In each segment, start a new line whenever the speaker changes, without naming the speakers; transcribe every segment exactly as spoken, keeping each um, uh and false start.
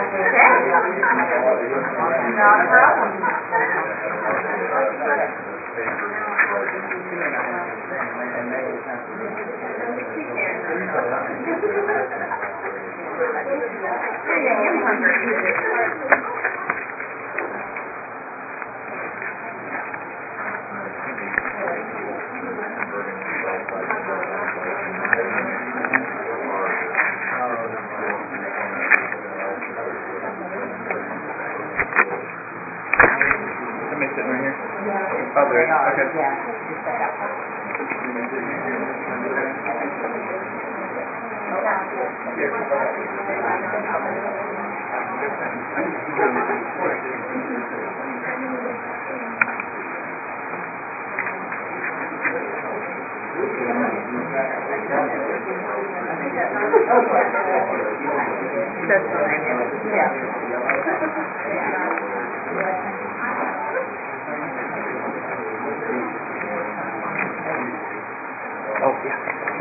Not a problem. I am hungry.
Somebody sitting right here? Oh, there is. Okay.
That's fine. Yeah.
Oh, yeah.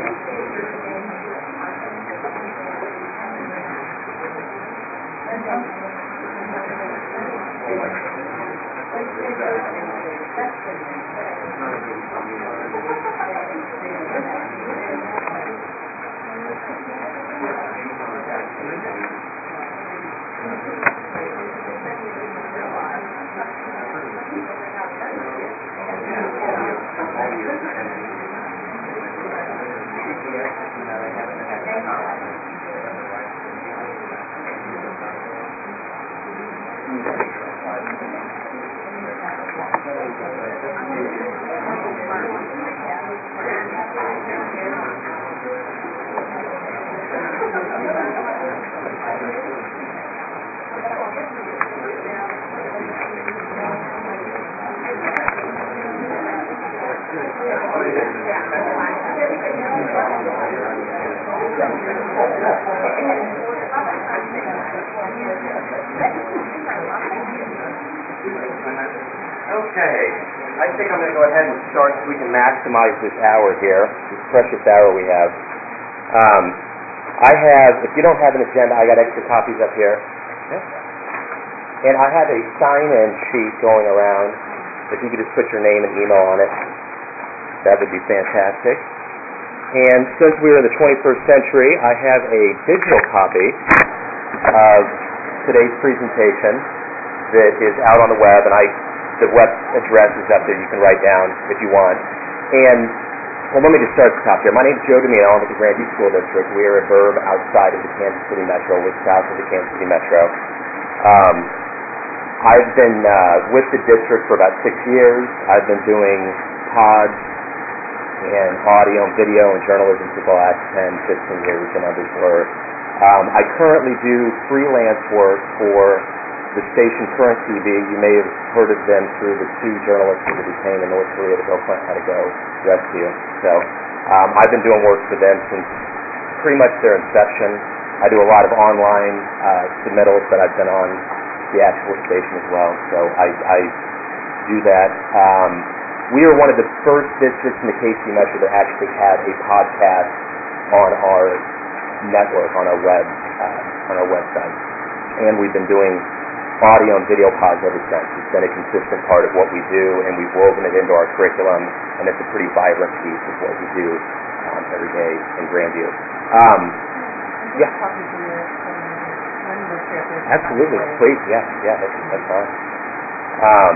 Okay, I think I'm going to go ahead and start so we can maximize this hour here, this precious hour we have. Um, I have, if you don't have an agenda, I got extra copies up here. And I have a sign-in sheet going around. If you could just put your name and email on it, that would be fantastic. And since we're in the twenty-first century, I have a digital copy of today's presentation that is out on the web, and I the web address is up there. You can write down if you want. And well, let me just start at the top here. My name is Joe Domino. I'm with the Grandview School District. We are a burb outside of the Kansas City Metro, we're south of the Kansas City Metro. Um, I've been uh, with the district for about six years. I've been doing pods and audio and video and journalism for the last ten, fifteen years, the numbers were. Um, I currently do freelance work for the station Current T V. You may have heard of them through the two journalists who were detained in North Korea that Bill Clinton had to go rescue. So um, I've been doing work for them since pretty much their inception. I do a lot of online uh, submittals, but I've been on the actual station as well. So I, I do that. Um, we are one of the first districts in the K C Metro that actually had a podcast on our network, on our web, uh, on our website. And we've been doing audio and video pods ever since. It's been a consistent part of what we do, and we've woven it into our curriculum, and it's a pretty vibrant piece of what we do um, every day in Grandview. Um, yeah. Absolutely. Please, yeah, yeah, that's, that's fine. Um,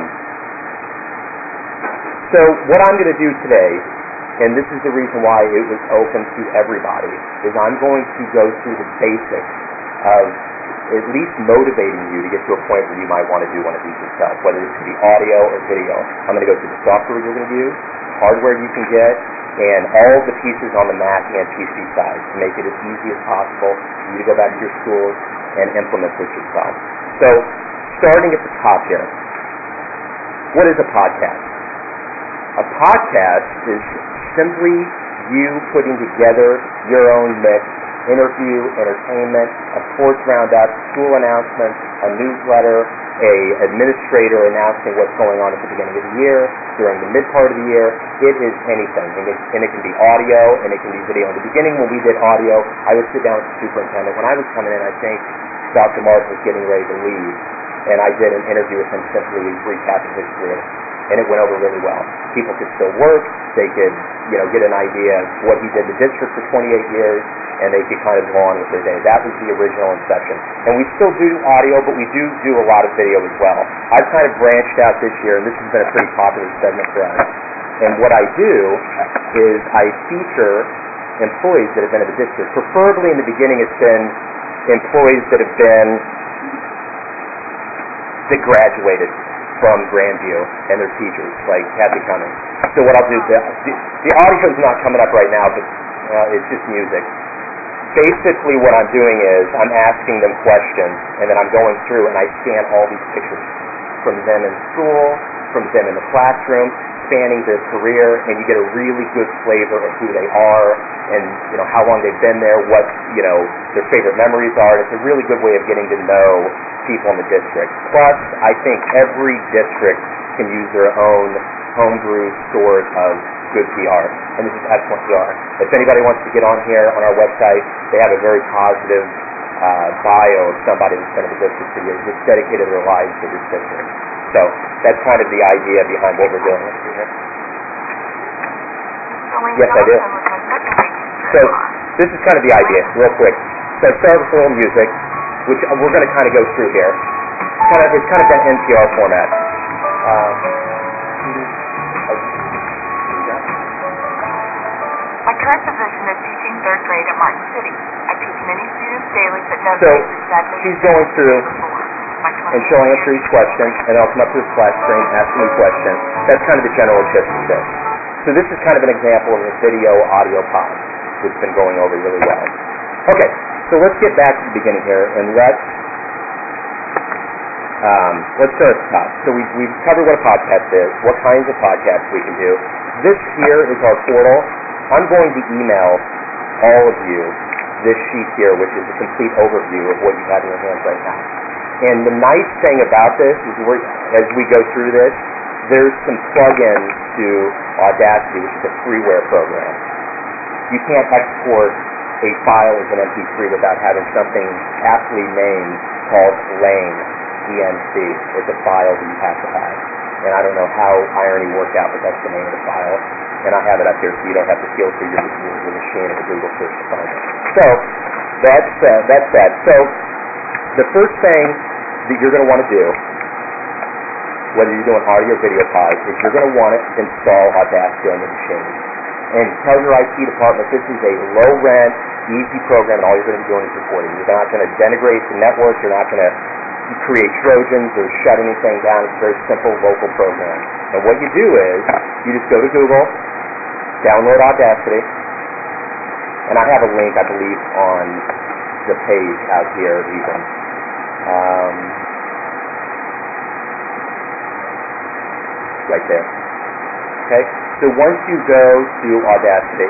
so what I'm going to do today, and this is the reason why it was open to everybody, is I'm going to go through the basics of at least motivating you to get to a point where you might want to do one of these yourself, whether it's to be audio or video. I'm going to go through the software you're going to use, hardware you can get, and all the pieces on the Mac and P C side to make it as easy as possible for you to go back to your schools and implement this yourself. So, starting at the top here, what is a podcast? A podcast is simply you putting together your own mix, interview, entertainment, a sports roundup, school announcements, a newsletter, a administrator announcing what's going on at the beginning of the year, during the mid part of the year. It is anything, and it, and it can be audio, and it can be video. In the beginning, when we did audio, I would sit down with the superintendent. When I was coming in, I think Doctor Mark was getting ready to leave, and I did an interview with him simply recapping his career, and it went over really well. People could still work, they could, you know, get an idea of what he did in the district for twenty-eight years, and they could kind of go on with their day. That was the original inception. And we still do audio, but we do do a lot of video as well. I've kind of branched out this year, and this has been a pretty popular segment for us. And what I do is I feature employees that have been in the district. Preferably in the beginning it's been employees that have been, that graduated from Grandview and their teachers, like Kathy Cummings. So what I'll do, the, the, the audio's not coming up right now, but uh, it's just music. Basically what I'm doing is I'm asking them questions, and then I'm going through and I scan all these pictures from them in school, from them in the classroom, spanning their career, and you get a really good flavor of who they are and, you know, how long they've been there, what, you know, their favorite memories are. It's a really good way of getting to know people in the district. Plus, I think every district can use their own homebrew source of good P R, and this is excellent P R. If anybody wants to get on here on our website, they have a very positive uh, bio of somebody that's been in the district for years, that's dedicated their lives to this district. So that's kind of the idea behind what we're doing here. Yes, I do. So this is kind of the idea, real quick. So I start with a little music, which we're going to kind of go through here. Kind of, it's kind of that N P R format. Um,
My current position is teaching third grade at Martin City. I teach many students daily, but none
so
is exactly
she's going through, and she'll answer each question, and I'll come up to the splash screen, ask me a question. That's kind of the general gist of this. So this is kind of an example of a video audio pod that's been going over really well. Okay, so let's get back to the beginning here, and let's um, let's start at the top. So we've, we've covered what a podcast is, what kinds of podcasts we can do. This here is our portal. I'm going to email all of you this sheet here, which is a complete overview of what you have in your hands right now. And the nice thing about this is we're, as we go through this, there's some plug-ins to Audacity, which is a freeware program. You can't export a file as an M P three without having something aptly named called Lane, E N C. It's a file that you have to have. And I don't know how Irony worked out, but that's the name of the file. And I have it up here so you don't have to feel through your, your machine or Google search to find it. So, that's, uh, that's that. So, the first thing that you're going to want to do, whether you're doing audio or video pod, is you're going to want to install Audacity on your machine. And tell your I T department this is a low-rent, easy program, and all you're going to be doing is recording. You're not going to denigrate the network. You're not going to create Trojans or shut anything down. It's a very simple local program. And what you do is you just go to Google, download Audacity, and I have a link, I believe, on the page out here even. Um, right there. Okay? So once you go to Audacity,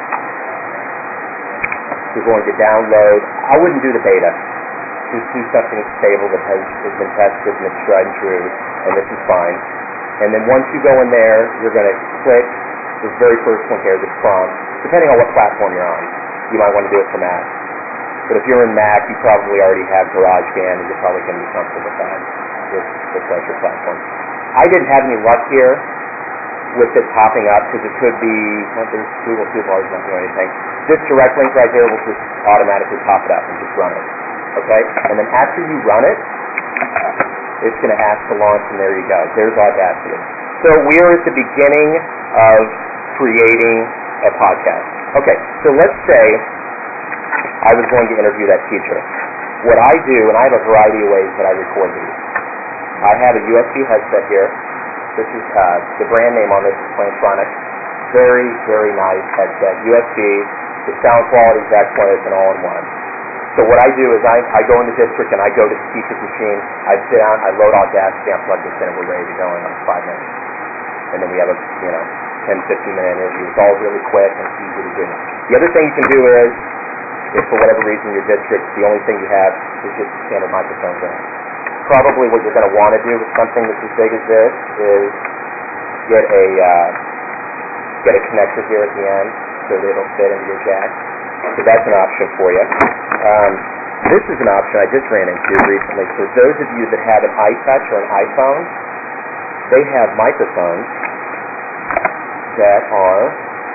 you're going to download, I wouldn't do the beta. Just do something stable that has, has been tested and it's tried and true, and this is fine. And then once you go in there, you're going to click this very first one here, this prompt. Depending on what platform you're on, you might want to do it for Mac. But if you're in Mac, you probably already have GarageBand, and you're probably going to be comfortable with that, with the Pleasure platform. I didn't have any luck here with it popping up, because it could be, well, there's Google Toolbars, not doing anything. This direct link right here will just automatically pop it up and just run it. Okay? And then after you run it, it's going to ask to launch, and there you go. There's Audacity. So we're at the beginning of creating a podcast. Okay, so let's say I was going to interview that teacher. What I do, and I have a variety of ways that I record these. I have a U S B headset here. This is uh, the brand name on this is Plantronic. Very, very nice headset. U S B. The sound quality is excellent. It's an all-in-one. So what I do is I, I go in the district and I go to the teacher's machine. I sit down, I load Audacity, I plug this in, and we're ready to go in like five minutes. And then we have a, you know, ten, fifteen minute interview. It's all really quick and it's easy to do. The other thing you can do is, if for whatever reason your district, the only thing you have is just standard microphones in. Probably what you're going to want to do with something that's as big as this is get a uh, get a connector here at the end so that it'll fit into your jack. So that's an option for you. Um, This is an option I just ran into recently. For those of you that have an iTouch or an iPhone, they have microphones that are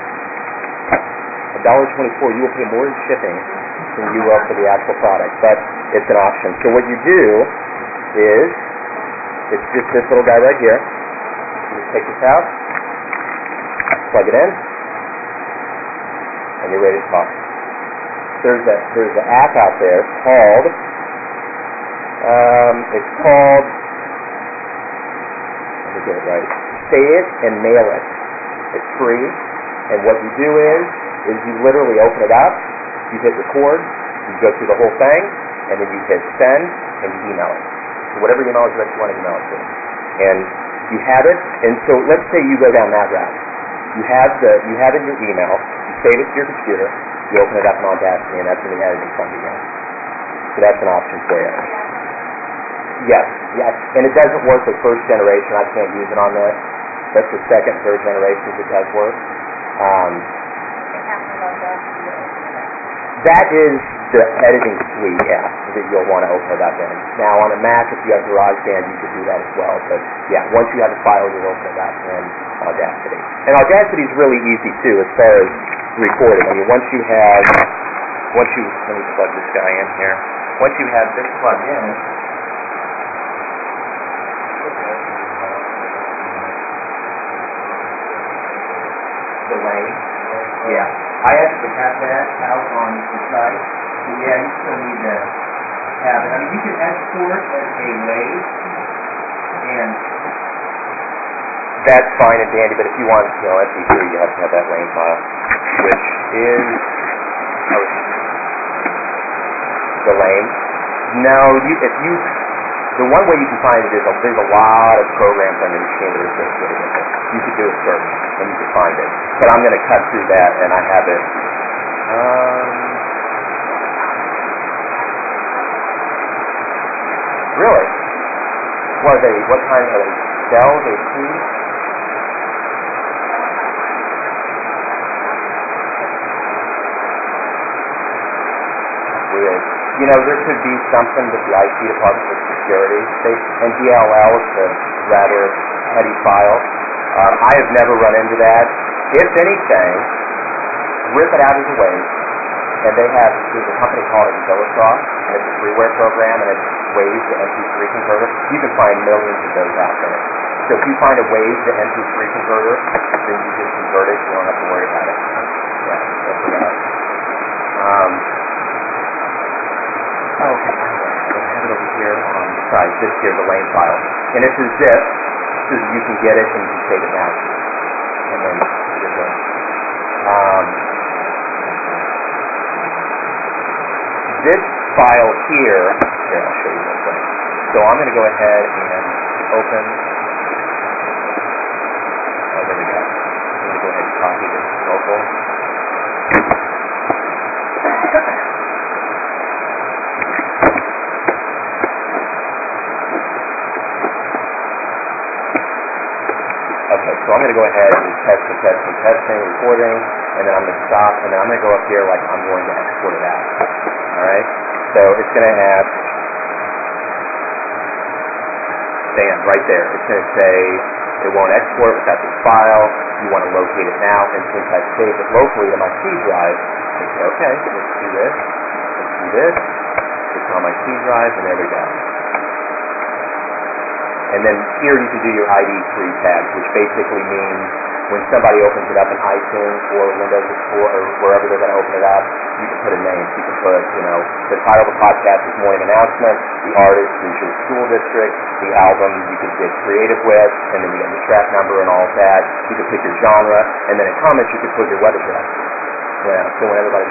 one dollar and twenty-four cents. You will pay more in shipping than you will for the actual product, but it's an option. So what you do is, it's just this little guy right here. You just take this out, plug it in, and you're ready to talk. There's a there's an app out there called um, it's called let me get it right. Say It and Mail It. It's free, and what you do is is you literally open it up, you hit record, you go through the whole thing, and then you hit send, and you email it. So whatever email address you want to email it to, and you have it. And so let's say you go down that route. You have the you have it in your email. You save it to your computer. You open it up in Audacity, and that's when the editing fun begins. So that's an option for you. Yes, yes. And it doesn't work with first generation. I can't use it on this. But for second, third generations, it does work. Um, that is the editing suite app that you'll want to open it up in. Now, on a Mac, if you have GarageBand, you could do that as well. But yeah, once you have the file, you'll open it up in Audacity. And Audacity is really easy too, as far as recording. I mean, once you have, once you, let me plug this guy in here. Once you have this plugged in, delay, yeah. I actually have that out on the site. So yeah, you still need to have it. I mean, you can export as a wave, and that's fine and dandy, but if you want, you know, M P three, you have to have that lane file, which is oh, the lane. No, you, if you, the one way you can find it is a, there's a lot of programs on your machine that are associated with it. You could do a search and you can find it. But I'm going to cut through that, and I have it. Um, really? What are they? What kind are they? Cells or keys? Weird. You know, there could be something with the I T department with security. They, and D L L is a rather heady file. Um, I have never run into that. If anything, rip it out of the waves. And they have, there's a company called Exilisoft, and it's a freeware program, and it's Waves to M P three converter. You can find millions of those out there. So if you find a Waves to M P three converter, then you just convert it. You don't have to worry about it. Yeah, that's that. Um, oh, okay. I have it over here on the side. This here, the lane file. And it's a zip, so you can get it and you save it now. And then you're good. Um, this file here, here, I'll show you real quick. So I'm going to go ahead and open. Oh, there we go. I'm going to go ahead and copy this local. Okay, so I'm going to go ahead and test and test and testing, recording, and then I'm going to stop, and then I'm going to go up here like I'm going to export it out. Alright? So it's going to have, bam, right there. It's going to say it won't export without this file. You want to locate it now, and since I saved it locally to my C drive, I say, okay, let's do this, let's do this, it's on my C drive, and there we go. And then here you can do your I D free tags, which basically means when somebody opens it up in iTunes or Windows Explorer or wherever they're going to open it up, you can put a name. You can put, you know, the title of the podcast is Morning Announcement, the artist is your school district, the album you can get creative with, and then you get the track number and all of that. You can pick your genre, and then in comments you can put your web address. Yeah, so when everybody...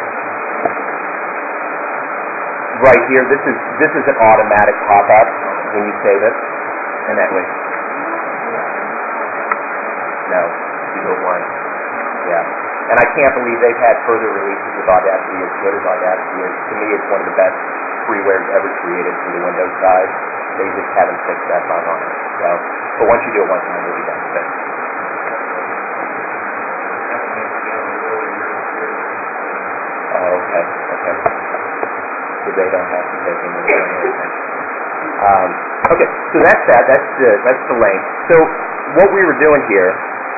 Right here, this is this is an automatic pop-up when you save it. And that way. No, you do it once. Yeah. And I can't believe they've had further releases with Audacity as good as Audacity is. To me, it's one of the best freeware ever created for the Windows side. They just haven't fixed that bug on it. So, but once you do it one time, you'll be done with it. Oh, okay. Okay. so they don't have to take any anything. Um, okay, so that's that. That's the that's the link. So what we were doing here,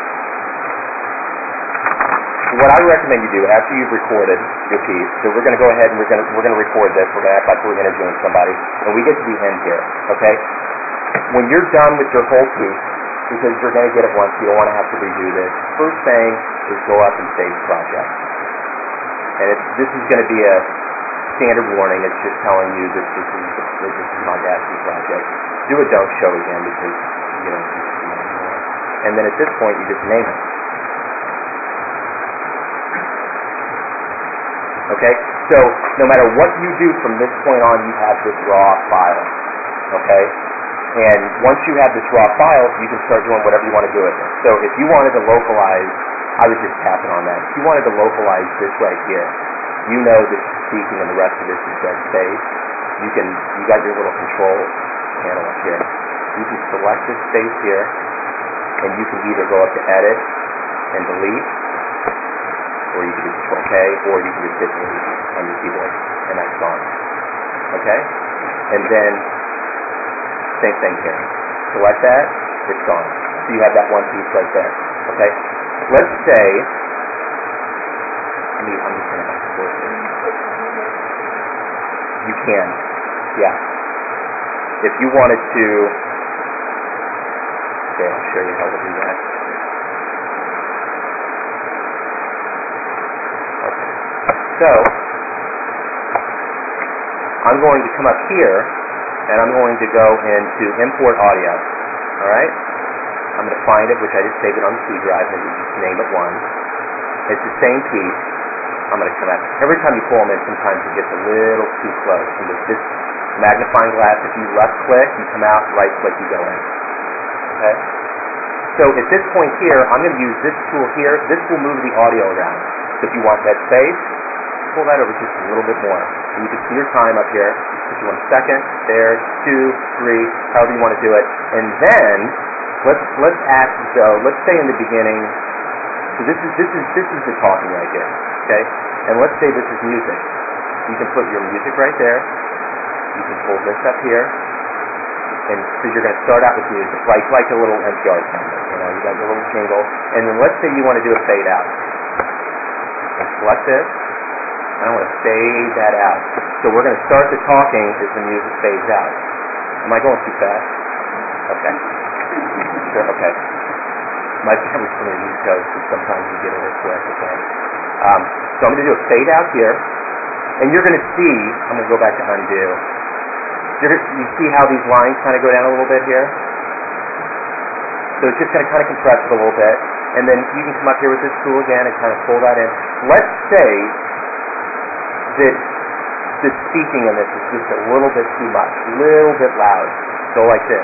what I recommend you do after you've recorded your piece. So we're going to go ahead and we're going to we're going to record this. We're going to act like we're interviewing somebody, and we get to the end here. Okay, when you're done with your whole piece, because you're going to get it once, you don't want to have to redo this. First thing is go up and save project. And it's, this is going to be a standard warning. It's just telling you that this is this is an Audacity project. Do a don't show again because you don't need to do it anymore. And then at this point, you just name it. Okay? So no matter what you do from this point on, you have this raw file. Okay? And once you have this raw file, you can start doing whatever you want to do with it. So if you wanted to localize, I was just tapping on that. If you wanted to localize this right here, you know that you're speaking and the rest of this is dead space. You can, you got your little control panel up here. You can select this space here, and you can either go up to edit and delete, or you can do control K, or you can just hit delete on your keyboard, and that's gone. Okay? And then same thing here. Select that, it's gone. So you have that one piece right there. Okay? Let's say, let me, I'm just going to export this. You can, yeah. If you wanted to, okay, I'll show you how to do that. Okay. So, I'm going to come up here, and I'm going to go into import audio. All right? I'm going to find it, which I just saved it on the C drive, and just name it one. It's the same piece. I'm going to come out. Every time you pull them in, sometimes it gets a little too close. And with this magnifying glass, if you left click, you come out, right click, you go in. Okay? So at this point here, I'm going to use this tool here. This will move the audio around. So if you want that space, pull that over just a little bit more. And you can see your time up here. If you want a second, there, two, three, however you want to do it. And then let's let's act as though, let's say in the beginning, so this is this is this is the talking right here. Okay? And let's say this is music. You can put your music right there. You can pull this up here. And so you're going to start out with music, like like a little N P R sound. You know, you got your little jingle. And then let's say you want to do a fade out. And select this. I want to fade that out. So we're going to start the talking as the music fades out. Am I going too fast? Okay. Sure, okay. My family's from the East Coast, so sometimes you get a little quick, okay? Um, so I'm going to do a fade out here, and you're going to see, I'm going to go back to undo. You're gonna, you see how these lines kind of go down a little bit here? So it's just going to kind of compress it a little bit, and then you can come up here with this tool again and kind of pull that in. Let's say that the speaking in this is just a little bit too much, a little bit loud. Go like this.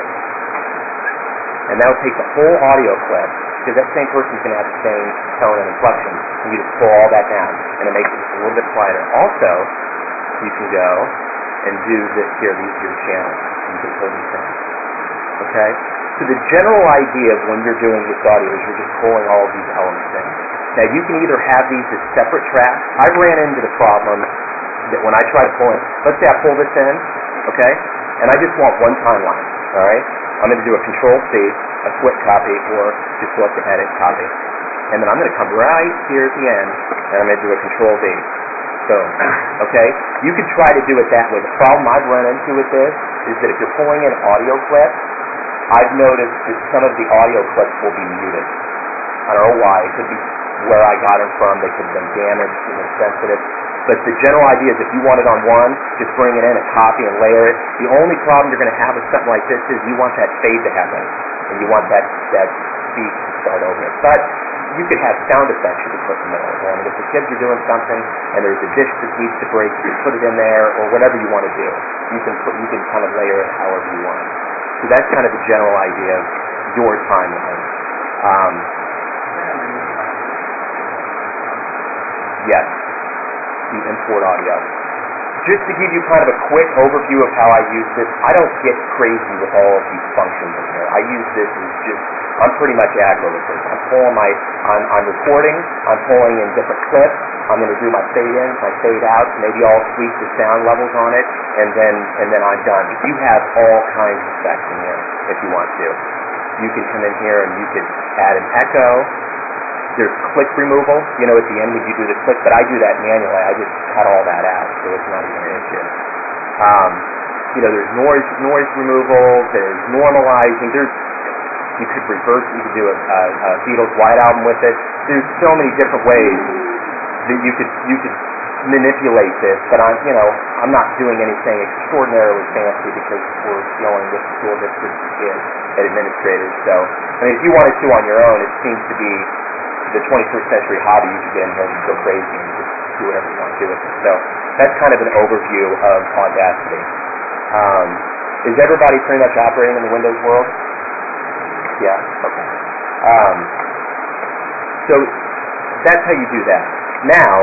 And that'll take the whole audio clip, because that same person's going to have the same tone and inflection, and you just pull all that down, and it makes it just a little bit quieter. Also, you can go and do this here, these are your channels. You can pull these down. Okay? So the general idea of when you're doing this audio is you're just pulling all of these elements in. Now you can either have these as separate tracks. I ran into the problem that when I try to pull in, let's say I pull this in, okay, and I just want one timeline, all right? I'm going to do a control C, a quick copy, or just go up to edit, copy. And then I'm going to come right here at the end, and I'm going to do a control V. Boom. Okay? You could try to do it that way. The problem I've run into with this is that if you're pulling in audio clips, I've noticed that some of the audio clips will be muted. I don't know why. It could be where I got them from. They could have been damaged and insensitive. But the general idea is if you want it on one, just bring it in and copy and layer it. The only problem you're going to have with something like this is you want that fade to happen. And you want that, that beat to start over. But you could have sound effects you could put in the middle. I mean, if the kids are doing something and there's a dish that needs to break, you put it in there, or whatever you want to do. You can put, you can kind of layer it however you want. So that's kind of the general idea of your timeline. Um, yes. The import audio. Just to give you kind of a quick overview of how I use this, I don't get crazy with all of these functions in here. I use this as just, I'm pretty much aggro with this. I'm pulling my, I'm, I'm recording, I'm pulling in different clips, I'm going to do my fade-ins, my fade-outs, maybe I'll tweak the sound levels on it, and then and then I'm done. But you have all kinds of effects in here if you want to. You can come in here and you could add an echo. There's click removal, you know, at the end when you do the click, but I do that manually. I just cut all that out, so it's not even an issue. Um, you know, there's noise noise removal, there's normalizing, there's you could reverse, you could do a, a, a Beatles White Album with it. There's so many different ways that you could you could manipulate this, but I'm you know I'm not doing anything extraordinarily fancy because we're dealing with school districts and administrators. So I mean, if you wanted to on your own, it seems to be the twenty-first century hobby. You could get in here and go crazy and just do whatever you want to do with it. So that's kind of an overview of Audacity. Um, is everybody pretty much operating in the Windows world? Yeah. Okay. Um, so that's how you do that. Now,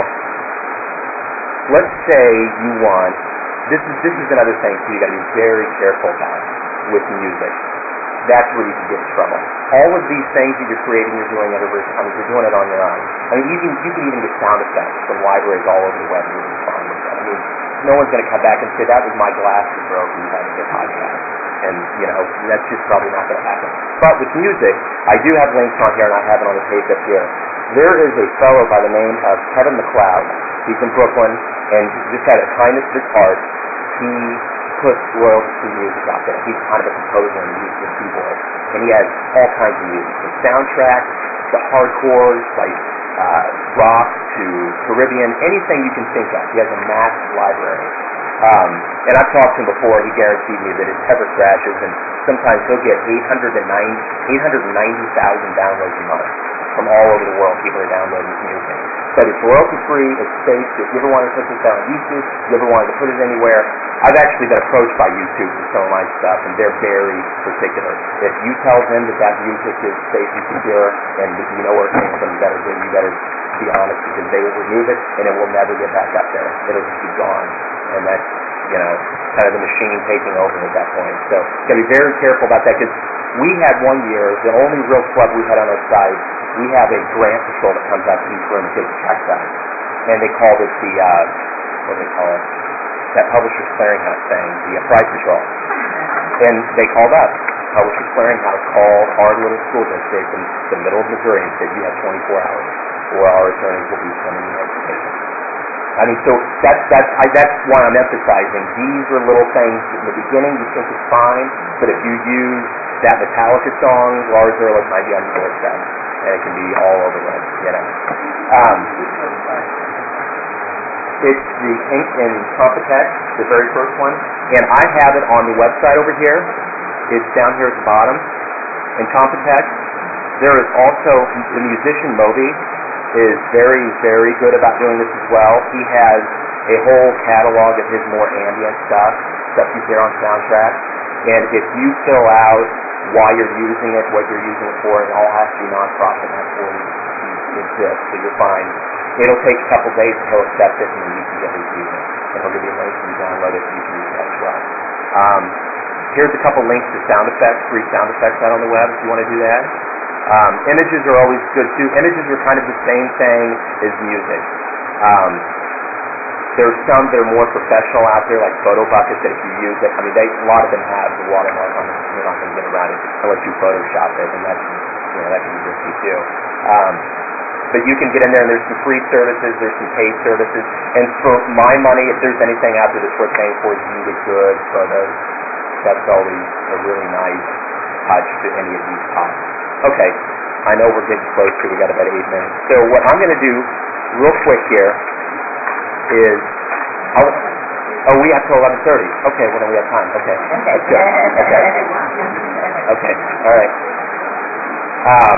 let's say you want, this is this is another thing too you got to be very careful about with music. That's where you can get in trouble. All of these things that you're creating, you're doing it over time, you're doing it on your own. I mean, you can, you can even get sound effects from libraries all over the web and you'll be fine with that. I mean, no one's going to come back and say, that was my glass that broke and you had to get podcast. And, you know, that's just probably not going to happen. But with music, I do have links on here and I have it on the page up here. There is a fellow by the name of Kevin MacLeod. He's in Brooklyn, and just out of the kindness of his heart, he puts royalty-free music out there. He's kind of a composer and he uses a keyboard. And he has all kinds of music, from soundtracks to hardcores, like uh, rock to Caribbean, anything you can think of. He has a massive library. Um, and I've talked to him before. He guaranteed me that it never crashes, and sometimes he'll get eight hundred ninety thousand downloads a month from all over the world. People are downloading his music. But it's royalty-free, it's safe. If you ever want to put this out on YouTube, if you ever wanted to put it anywhere, I've actually been approached by YouTube for some of my stuff, and they're very particular. If you tell them that that music is safe and secure, and you know where it came from, you better, you better be honest, because they will remove it, and it will never get back up there. It'll just be gone. And that's, you know, kind of the machine taking over at that point. So you got to be very careful about that, because we had one year, the only real club we had on our site, we have a grant patrol that comes out to each room and takes checks out. And they called it the, uh, what do they call it? That Publishers Clearinghouse thing, the uh, Price Patrol. And they called us. Publishers Clearinghouse called our little school district in the middle of Missouri and said, you have twenty-four hours, or our attorneys will be sending you notifications. I mean, so that's that's I, that's why I'm emphasizing these are little things. In the beginning, you think it's fine, but if you use that Metallica song, Lars Ulrich might be on the doorstep, and it can be all over the, you know. Um, it's the in, in Computex, the very first one, and I have it on the website over here. It's down here at the bottom. In Computex, there is also the musician Moby. Is very, very good about doing this as well. He has a whole catalog of his more ambient stuff, stuff you hear on soundtracks. And if you fill out why you're using it, what you're using it for, it all has to be non-profit. That's where it exists, so you're fine. It'll take a couple days and he'll accept it, and then you can get receive it. And he'll give you a link and you download it, and you can use that as well. Um, here's a couple links to sound effects, free sound effects out on the web if you want to do that. Um, images are always good too. Images are kind of the same thing as music. Um, there's some that are more professional out there, like PhotoBucket, that if you use it, I mean, they, a lot of them have the watermark on it. You're not going to get around it unless you Photoshop it, and that's, you know, that can be risky too. Um, but you can get in there, and there's some free services, there's some paid services, and for my money, if there's anything out there that's worth paying for, you can get good photos. That's always a really nice touch to any of these costs. Okay, I know we're getting close here. We got about eight minutes. So what I'm going to do real quick here is, I'll, oh, we have till eleven thirty. Okay, well then we have time. Okay, that's good. Okay, okay, all right. Um,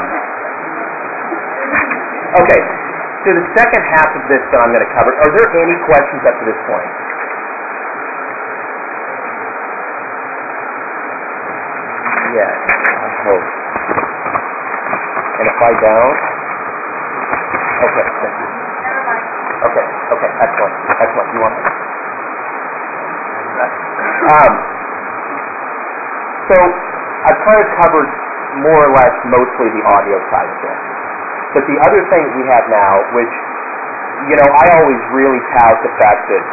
okay, so the second half of this that I'm going to cover, are there any questions up to this point? Yeah, I hope. And if I don't, okay, thank you. Okay, okay, excellent, excellent. You want that? Um, so I've kind of covered more or less mostly the audio side of this. But the other thing that we have now, which you know, I always really tout the fact that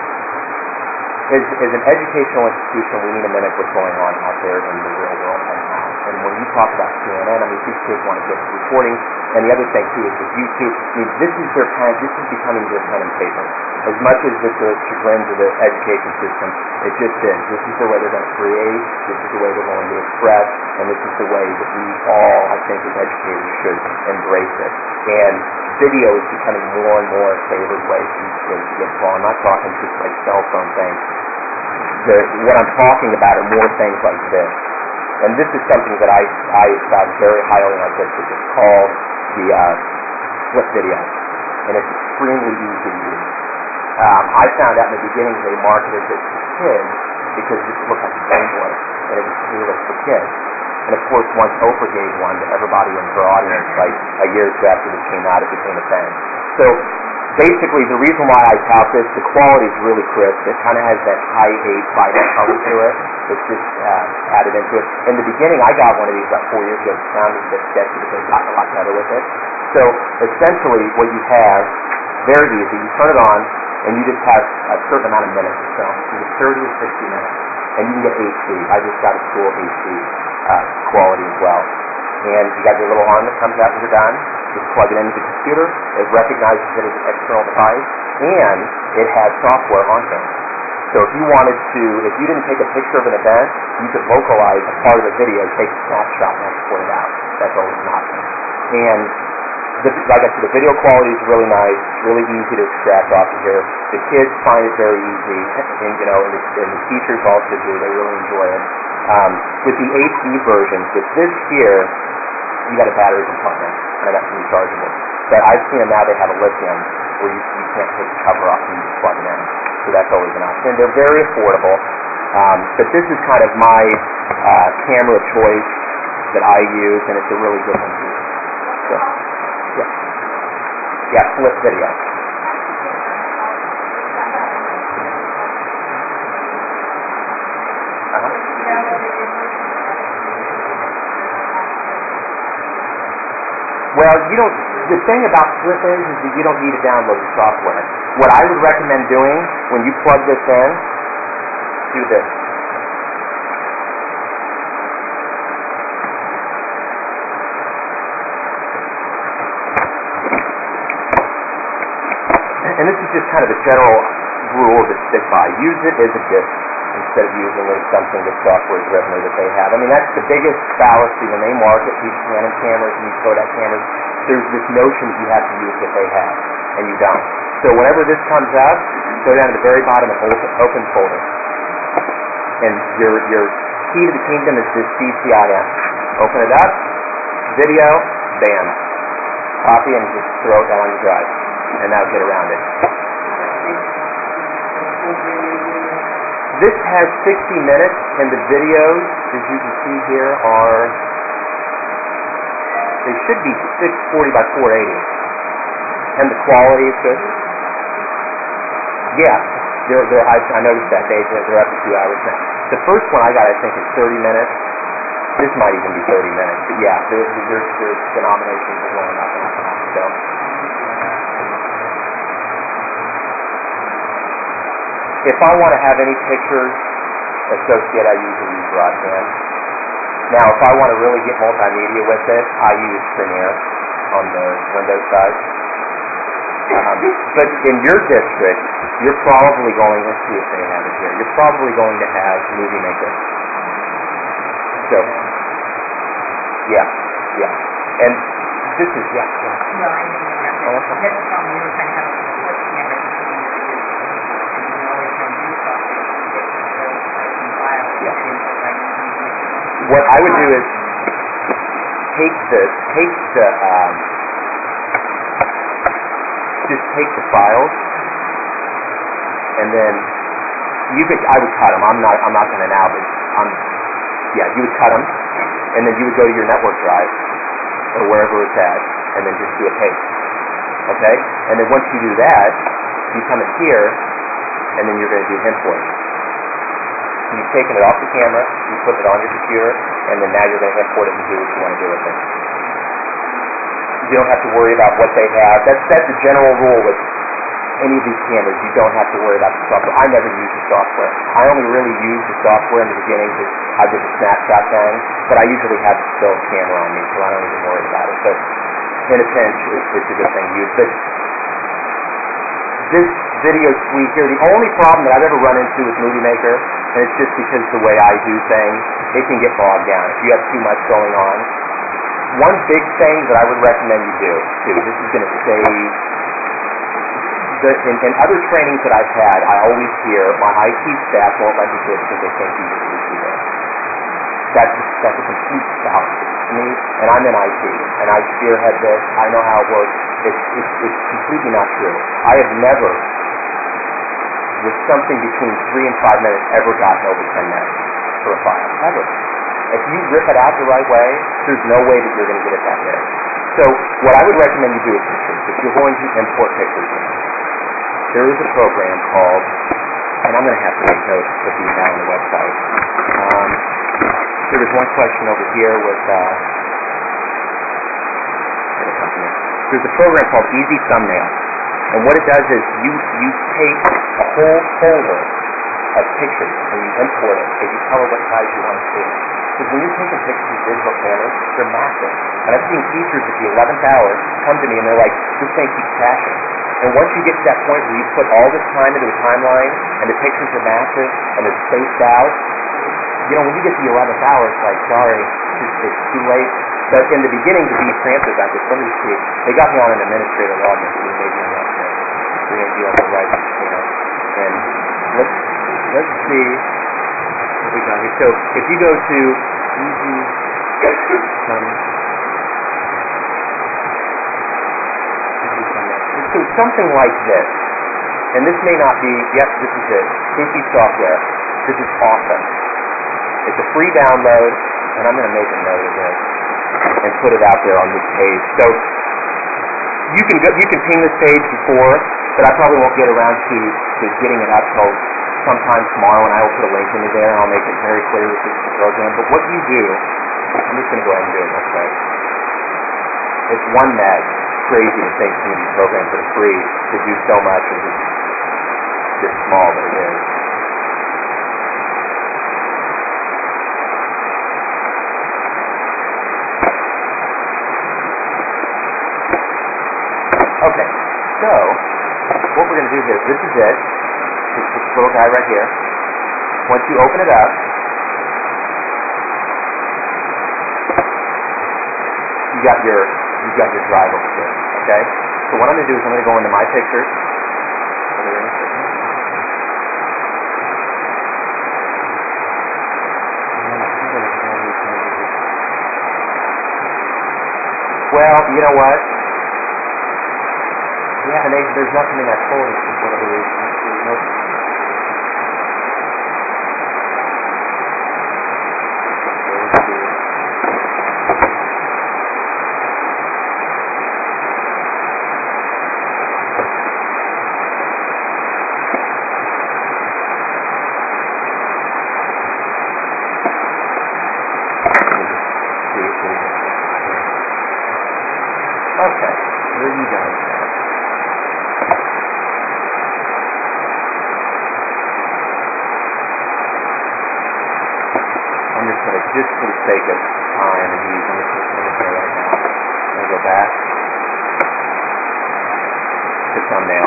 as, as an educational institution, we need to mimic what's going on out there in the real world right now. And when you talk about C N N, I mean, these kids want to get reporting. And the other thing, too, is with YouTube, I mean, this is their pen, this is becoming their pen and paper. As much as it's the chagrin of the education system, it just is. This is the way they're going to create, this is the way they're going to express, and this is the way that we all, I think, as educators should embrace it. And video is becoming more and more a favored way for these kids to get involved. I'm not talking just like cell phone things. The, what I'm talking about are more things like this. And this is something that I, I found very highly on this, which is called the uh, flip video. And it's extremely easy to use. Um, I found out in the beginning they marketed this to kids because it looked like a Game Boy, and it was tailored for kids. And of course, once Oprah gave one to everybody in her audience, like a year or two after this came out, it became a thing. So basically, the reason why I tout this, the quality is really crisp. It kind of has that high eight five color to it. It's just uh, added into it. In the beginning, I got one of these about four years ago. It sounded a bit sketchy, but they've gotten a lot better with it. So essentially, what you have, very easy. You turn it on, and you just have a certain amount of minutes to film. You get thirty or sixty minutes, and you can get H D. I just got a cool H D uh, quality as well. And you got your little arm that comes out when you're done. Just plug it into the computer. It recognizes it as an external device, and it has software on it. So if you wanted to, if you didn't take a picture of an event, you could localize a part of the video, take a snapshot, and export it out. That's always an option. And the, like I said, the video quality is really nice. It's really easy to extract off of here. The kids find it very easy, and you know, and the, and the teachers also do. They really enjoy it. Um, with the H D versions, with this here, you got a battery compartment, and that's rechargeable. But I've seen them now, they have a lithium, where you, you can't take the cover off and you just plug it in. So that's always an option. And they're very affordable. Um, but this is kind of my uh, camera of choice that I use, and it's a really good one too. So, yeah. Yeah, flip video. Uh-huh. Well, you don't, the thing about Flip is, is that you don't need to download the software. What I would recommend doing when you plug this in, do this. And this is just kind of a general rule to stick by. Use it as a disc instead of using it as something that software is revenue that they have. I mean, that's the biggest fallacy when they market these Canon cameras and these Kodak cameras. There's this notion that you have to use what they have, and you don't. So whenever this comes up, go down to the very bottom and open, open folder. And your your key to the kingdom is this C C I M. Open it up, video, bam. Copy and just throw it down on your drive. And now get around it. This has sixty minutes, and the videos, as you can see here, are, they should be six forty by four eighty. And the quality is good. Yeah, they're, they're, I, I noticed that. They, they're up to two hours now. The first one I got, I think, is thirty minutes. This might even be thirty minutes. But yeah, there, there's, there's denominations of one up and up and up. So. If I want to have any pictures associated, I usually use Broadband. Now, if I want to really get multimedia with it, I use Premiere on the Windows side. Um, but in your district, you're probably going, let's see if they have it here, you're probably going to have Movie Maker. So, yeah, yeah. And this is, yeah. yeah.
No, I didn't mean that.
Oh, that's fine.
Just tell me you were trying to have a flip camera.
Yeah. What I would do is take the take the um, just take the files, and then you could I would cut them. I'm not I'm not going to now, but I'm yeah. You would cut them, and then you would go to your network drive or wherever it's at, and then just do a paste. Okay, and then once you do that, you come in here, and then you're going to do import. You've taken it off the camera, you put it on your computer, and then now you're going to import it and do what you want to do with it. You don't have to worry about what they have. That's that's the general rule with any of these cameras, you don't have to worry about the software. I never use the software. I only really use the software in the beginning because I did the snapshot thing, but I usually have the still camera on me, so I don't even worry about it. But in a pinch, it's, it's a good thing to use. But this video suite here, the only problem that I've ever run into with Movie Maker, and it's just because the way I do things, it can get bogged down if you have too much going on. One big thing that I would recommend you do, too, this is going to save, the, in, in other trainings that I've had, I always hear my I T staff won't let me do it because they can't use it to do that. That's, that's a complete fallacy to me, and I'm in I T, and I spearhead this, I know how it works. It's, it's, it's completely not true. I have never, with something between three and five minutes, ever gotten over ten minutes for a file. Ever. If you rip it out the right way, there's no way that you're going to get it that big. So what I would recommend you do with pictures, if you're going to import pictures, there is a program called, and I'm going to have to make notes to put these down on the website. Um, there was one question over here with, uh, there's a program called Easy Thumbnail. And what it does is you, you take a whole folder of pictures and you import it and you tell it what size you want to see. Because when you're taking pictures with digital cameras, they're massive. And I've seen teachers at the eleventh hour come to me and they're like, this thing keeps crashing. And once you get to that point where you put all this time into a timeline and the pictures are massive and they're spaced out, you know, when you get to the eleventh hour, it's like, sorry, it's, it's too late. But in the beginning, to be preemptive about this, let me see. They got me on an administrator login, so maybe I'm not sure. We're going to do the right, you know. And let's, let's see what we got here. So if you go to easy, um, so something like this, and this may not be, yep, this is it, Cookie software. This is awesome. It's a free download, and I'm going to make a note of this and put it out there on this page. So you can go, you can ping this page before, but I probably won't get around to, to getting it up till sometime tomorrow, and I will put a link into there, and I'll make it very clear that this is the program. But what you do, I'm just going to go ahead and do it real quick. It's one meg. Crazy to think some of these programs that are free to do so much and just this small, but it is. Okay, so what we're going to do here, this is it. This, this little guy right here. Once you open it up, you got your you got your drive over here. Okay? So what I'm going to do is I'm going to go into my pictures. Well, you know what? Yeah, and they, there's nothing in that folder for whatever reason. There's no... Okay, where are you guys at? I'm just going to, just for the sake of time and ease, I'm just going to finish here right now. I'm going to go back to thumbnail.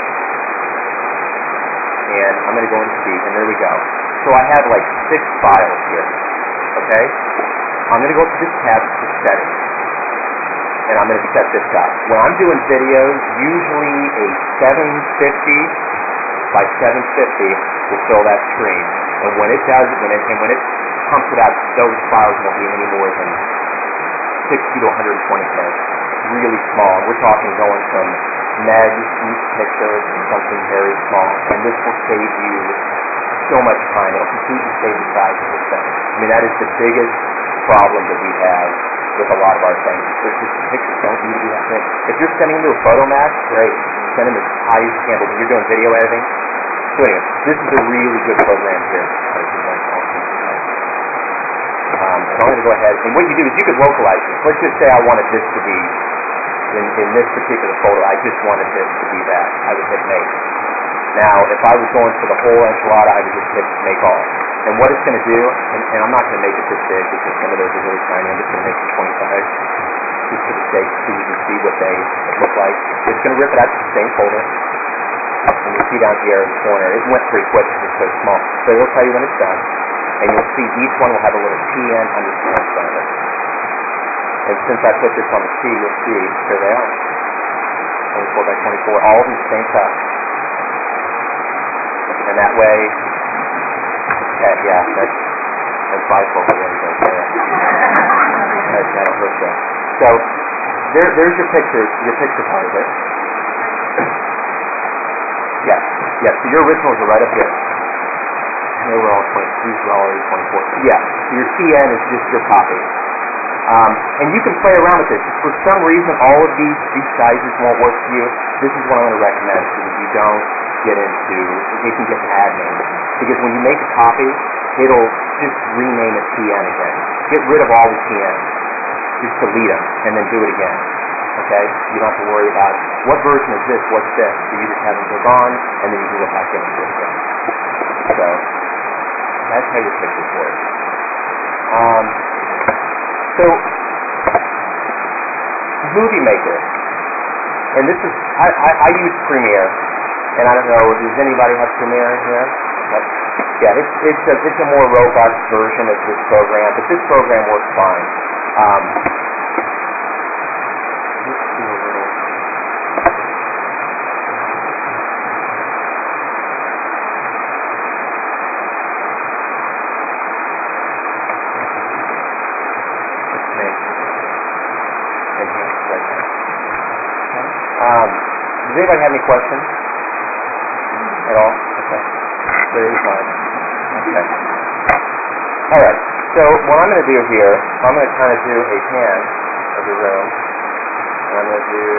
And I'm going to go into Speak, and there we go. So I have like six files here, okay? I'm going to go to this tab to settings. And I'm going to set this up. When I'm doing videos, usually a seven fifty by seven fifty will fill that screen. And when it does, when it, and when it pumps it out, those files won't be any more than sixty to one hundred twenty K. Really small. We're talking going from meg each picture to something very small. And this will save you so much time. It'll completely save the size of this thing. I mean, that is the biggest problem that we have with a lot of our things. There's just pictures don't need to be that big. If you're sending them to a Photomax, great. Send them as high as you can, but when you're doing video editing, so anyway, this is a really good program here. Um, so I'm going to go ahead, and what you do is you could localize it. Let's just say I wanted this to be in, in this particular folder, I just wanted this to be that. I would hit make. Now, if I was going for the whole enchilada, I would just hit make all. And what it's going to do, and, and I'm not going to make it this big because some of those are really tiny. I'm just going to make it twenty-five, just for the sake, so you can see what they look like. It's going to rip it out to the same folder. And you see down here in the corner, it went pretty quick because it's so small. So it'll tell you when it's done. And you'll see each one will have a little T N underscore in front of it. And since I put this on the T, you'll see, here they are. twenty-four by twenty-four, all of them the same size. And that way, okay, yeah, that's, that's bifocal right there. That, that'll hurt you. So, there, there's your picture, your picture part of it. Yes, yes, so your originals are right up here. They were all twenty, these were already twenty-four. Yeah, so your T N is just your copy. Um, and you can play around with this. If for some reason all of these, these sizes won't work for you, this is what I'm going to recommend so that you don't get into, it can get maddening. Because when you make a copy, it'll just rename it T N again. Get rid of all the T Ns. Just delete them, and then do it again. Okay? You don't have to worry about what version is this, what's this. So you just have them go on, and then you can go back in and do it again. So, that's how your pictures work. Um, so, Movie Maker. And this is, I, I, I use Premiere. And I don't know, does anybody have Premiere here? But, yeah, it's, it's, a, it's a more robust version of this program, but this program works fine. Um, let's do a little... Let's make enhance right now. Um, does anybody have any questions? At all? Okay. Very fine. Okay. All right. So what I'm going to do here, I'm going to kind of do a pan of the room. And I'm going to do,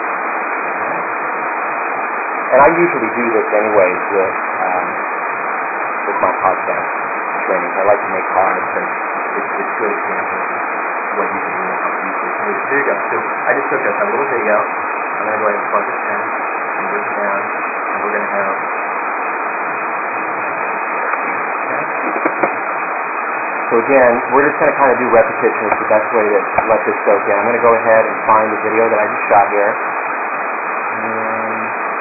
and I usually do this anyways with um, with my podcast trainings. I like to make comments, and it's, it's good example of what you can do and how to use this. So here you go. So I just took a, a little video. I'm going to go ahead and plug this in and bring it down, and we're going to have. So again, we're just going to kind of do repetition. It's the best way to let this soak in. I'm going to go ahead and find the video that I just shot here. And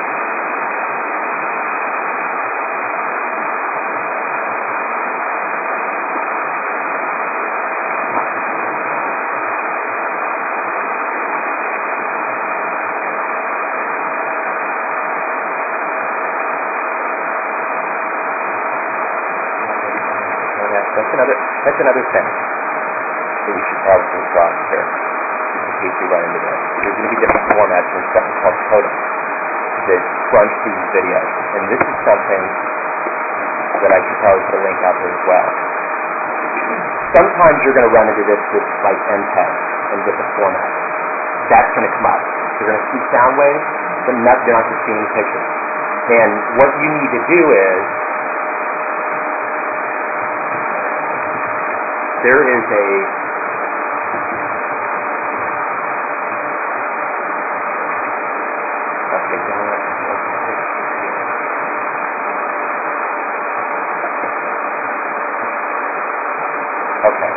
That's another, that's another thing that we should probably cross here in case you run into this. There's going to be different formats. There's something called Totem that runs through these videos. And this is something that I should probably put a link out there as well. Sometimes you're going to run into this with like M P E G and different formats. That's going to come up. You're going to see sound waves, but not, you're not going to see any pictures. And what you need to do is there is a okay, okay.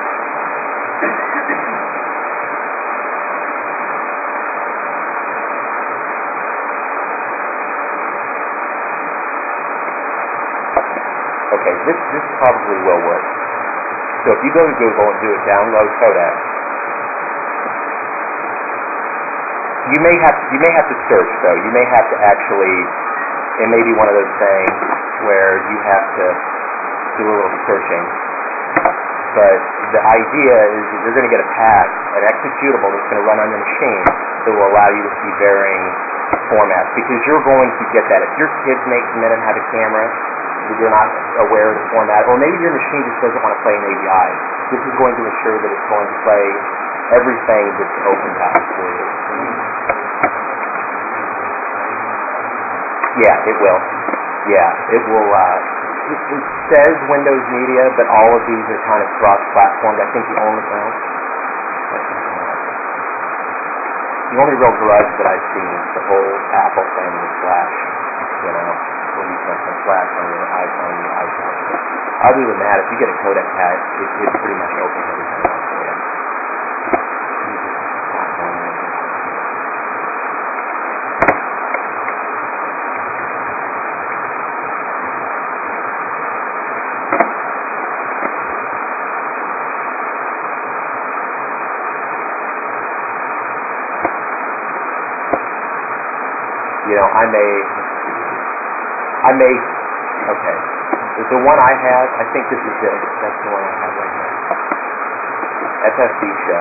Okay, this this probably will work. So if you go to Google and do a download codec, you may have you may have to search though. You may have to actually, it may be one of those things where you have to do a little searching. But the idea is that you're going to get a path, an executable that's going to run on your machine that will allow you to see varying formats, because you're going to get that. If your kids may come in and have a camera, you're not aware of the format, or maybe your machine just doesn't want to play an A V I. This is going to ensure that it's going to play everything that's opened up for you. Yeah, it will. Yeah, it will. Uh, it, it says Windows Media, but all of these are kind of cross-platformed. I think the only well, The only real grudge that I've seen is the whole Apple thing with Flash, you know, when you send some Flash on your iPhone, your iPhone. Other than that, if you get a codec pad, it, it pretty much opens everything up for you. You know, I may, I may, okay, the one I have, I think this is it, that's the one I have right now, F F D show.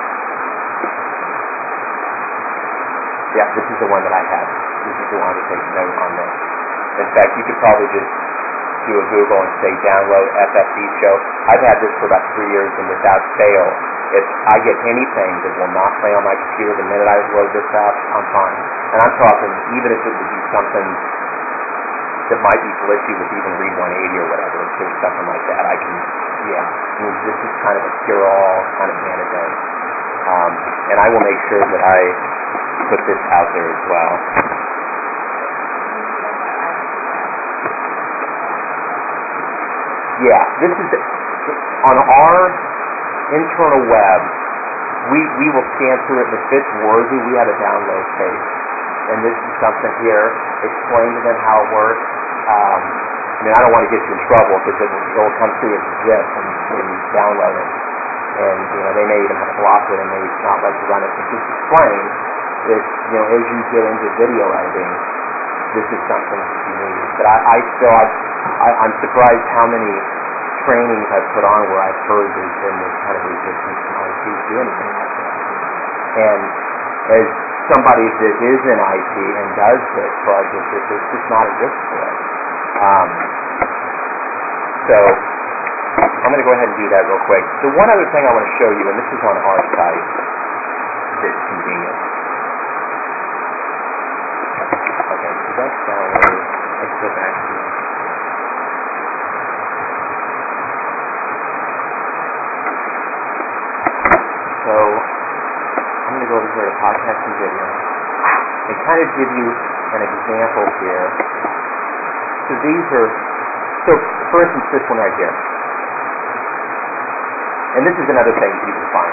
Yeah, this is the one that I have, this is the one that takes note on this. In fact, you could probably just do a Google and say download F F D show. I've had this for about three years and without fail, if I get anything that will not play on my computer the minute I load this up, I'm fine. And I'm talking, even if it would be something that might be glitchy with even Read one eighty or whatever, if there's something like that, I can, yeah. I mean, this is kind of a cure-all kind of antidote. Um, and I will make sure that I put this out there as well. Yeah, this is, on our internal web, we, we will scan through it, and if it's worthy, we have a download page. And this is something here, explain to them how it works. Um, I mean, I don't want to get you in trouble because it will, it will come through as a zip when, when you download it. And, you know, they may even have to block it and may not let you run it. But just explain that, you know, as you get into video editing, this is something that you need. But I, I still, I, I, I'm surprised how many trainings I've put on where I've heard there's been this kind of resistance to I T to do anything like that. And as somebody that is in I T and does this project, it's just not a good for it. Um, so I'm going to go ahead and do that real quick. The one other thing I want to show you, and this is on our site, that's convenient. Okay, so that's downloaded. Let's go back to it. So I'm going to go over here to podcast and video and kind of give you an example here. So these are, so for instance, this one right here. And this is another thing that you can find.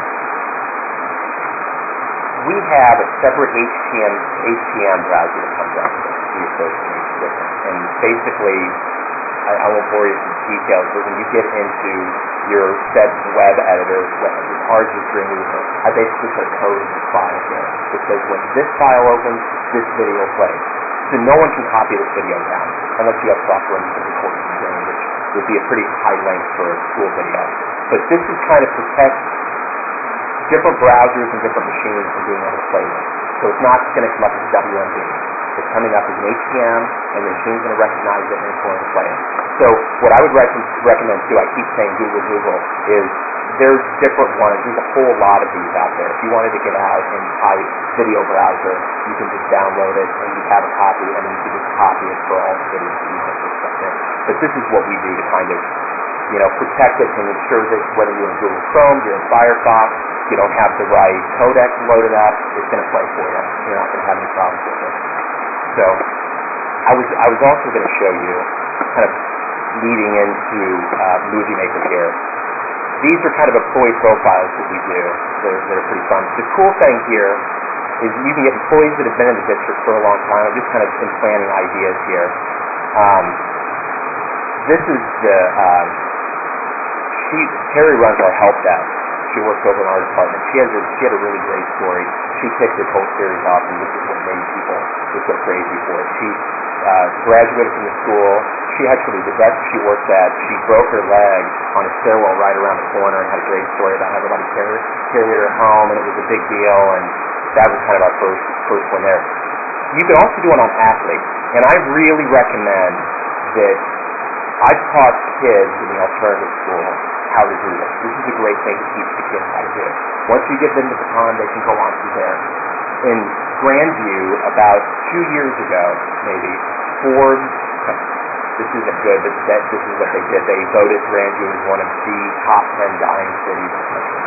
We have a separate H T M H T M browser that comes up with the association different. And basically, I, I won't bore you with the details, but when you get into your said web editor, R G three remover, I basically put a code in the file here that says when this file opens, this video plays. So no one can copy this video down unless you have software you can record it in, which would be a pretty high length for a school video. But this is kind of protect different browsers and different machines from being able to play it. So it's not going to come up as W M V. It's coming up as an H T M, and the machine's going to recognize it and it's going to play it. So what I would rec- recommend too, I keep saying Google, Google, is there's different ones. There's a whole lot of these out there. If you wanted to get out and type video browser, you can just download it and you have a copy, and then you can just copy it for all the videos that you want to put stuff in. But this is what we do to kind of, you know, protect it and ensure that whether you're in Google Chrome, you're in Firefox, you don't have the right codec loaded up, it's going to play for you. You're not going to have any problems with it. So I was I was also going to show you kind of leading into uh, Movie Maker here. These are kind of employee profiles that we do that are, that are pretty fun. The cool thing here is you can get employees that have been in the district for a long time. I've just kind of been planning ideas here. Um, this is the, um, she, Terry runs our help desk. She works over in our department. She has a, she had a really great story. She kicked this whole series off, and this is what made people just go crazy for it. She uh, graduated from the school. She actually, the desk she worked at, she broke her leg on a stairwell right around the corner and had a great story about how everybody carried, carried her home, and it was a big deal, and that was kind of our first, first one there. You can also do it on athletes, and I really recommend that I've taught kids in the alternative school how to do this. This is a great thing to teach the kids how to do it. Once you get them to the pond, they can go on from there. In Grandview, about two years ago, maybe, Forbes, this isn't good, but that, this is what they did. They voted Grandview as one of the top ten dying cities in the country.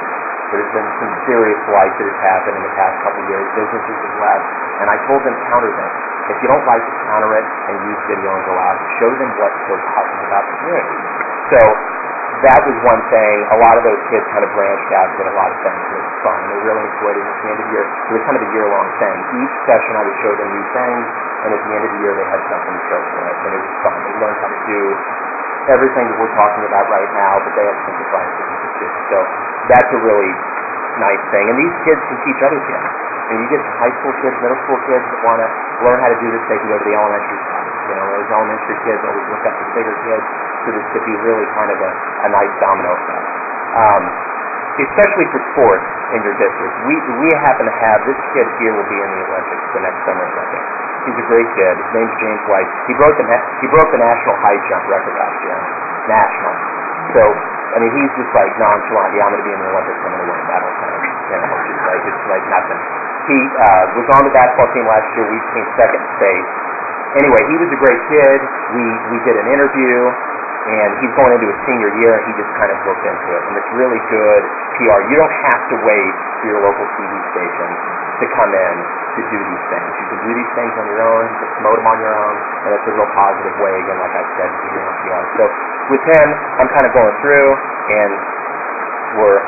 There's been some serious light that has happened in the past couple of years. Businesses have left, and I told them counter this. If you don't like it, counter it and use video and go out and show them what's so positive about the community. So that was one thing. A lot of those kids kind of branched out, did a lot of things. It was fun. They really enjoyed it. At the end of the year, it was kind of a year-long thing. Each session I would show them new things, and at the end of the year they had something to show for it, and it was fun. They learned how to do everything that we're talking about right now, but they had simplified things too. So that's a really nice thing. And these kids can teach other kids. And you get some high school kids, middle school kids that want to learn how to do this, they can go to the elementary side. You know, those elementary kids always look up to the bigger kids, so this could be really kind of a, a nice domino effect. Um, especially for sports in your district. We we happen to have, this kid here will be in the Olympics the next summer, I think. He's a great kid. His name's James White. He broke the he broke the national high jump record last year. National. So, I mean, he's just like nonchalant. Yeah, I'm going to be in the Olympics. I'm going to win a medal. Kind of, you know, it's just like, it's like nothing. He uh, was on the basketball team last year. We came second in state. Anyway, he was a great kid. We we did an interview, and he's going into his senior year, and he just kind of looked into it. And it's really good P R. You don't have to wait for your local T V station to come in to do these things. You can do these things on your own, you can promote them on your own, and it's a real positive way, again, like I said, to do your own P R. So with him, I'm kind of going through, and we're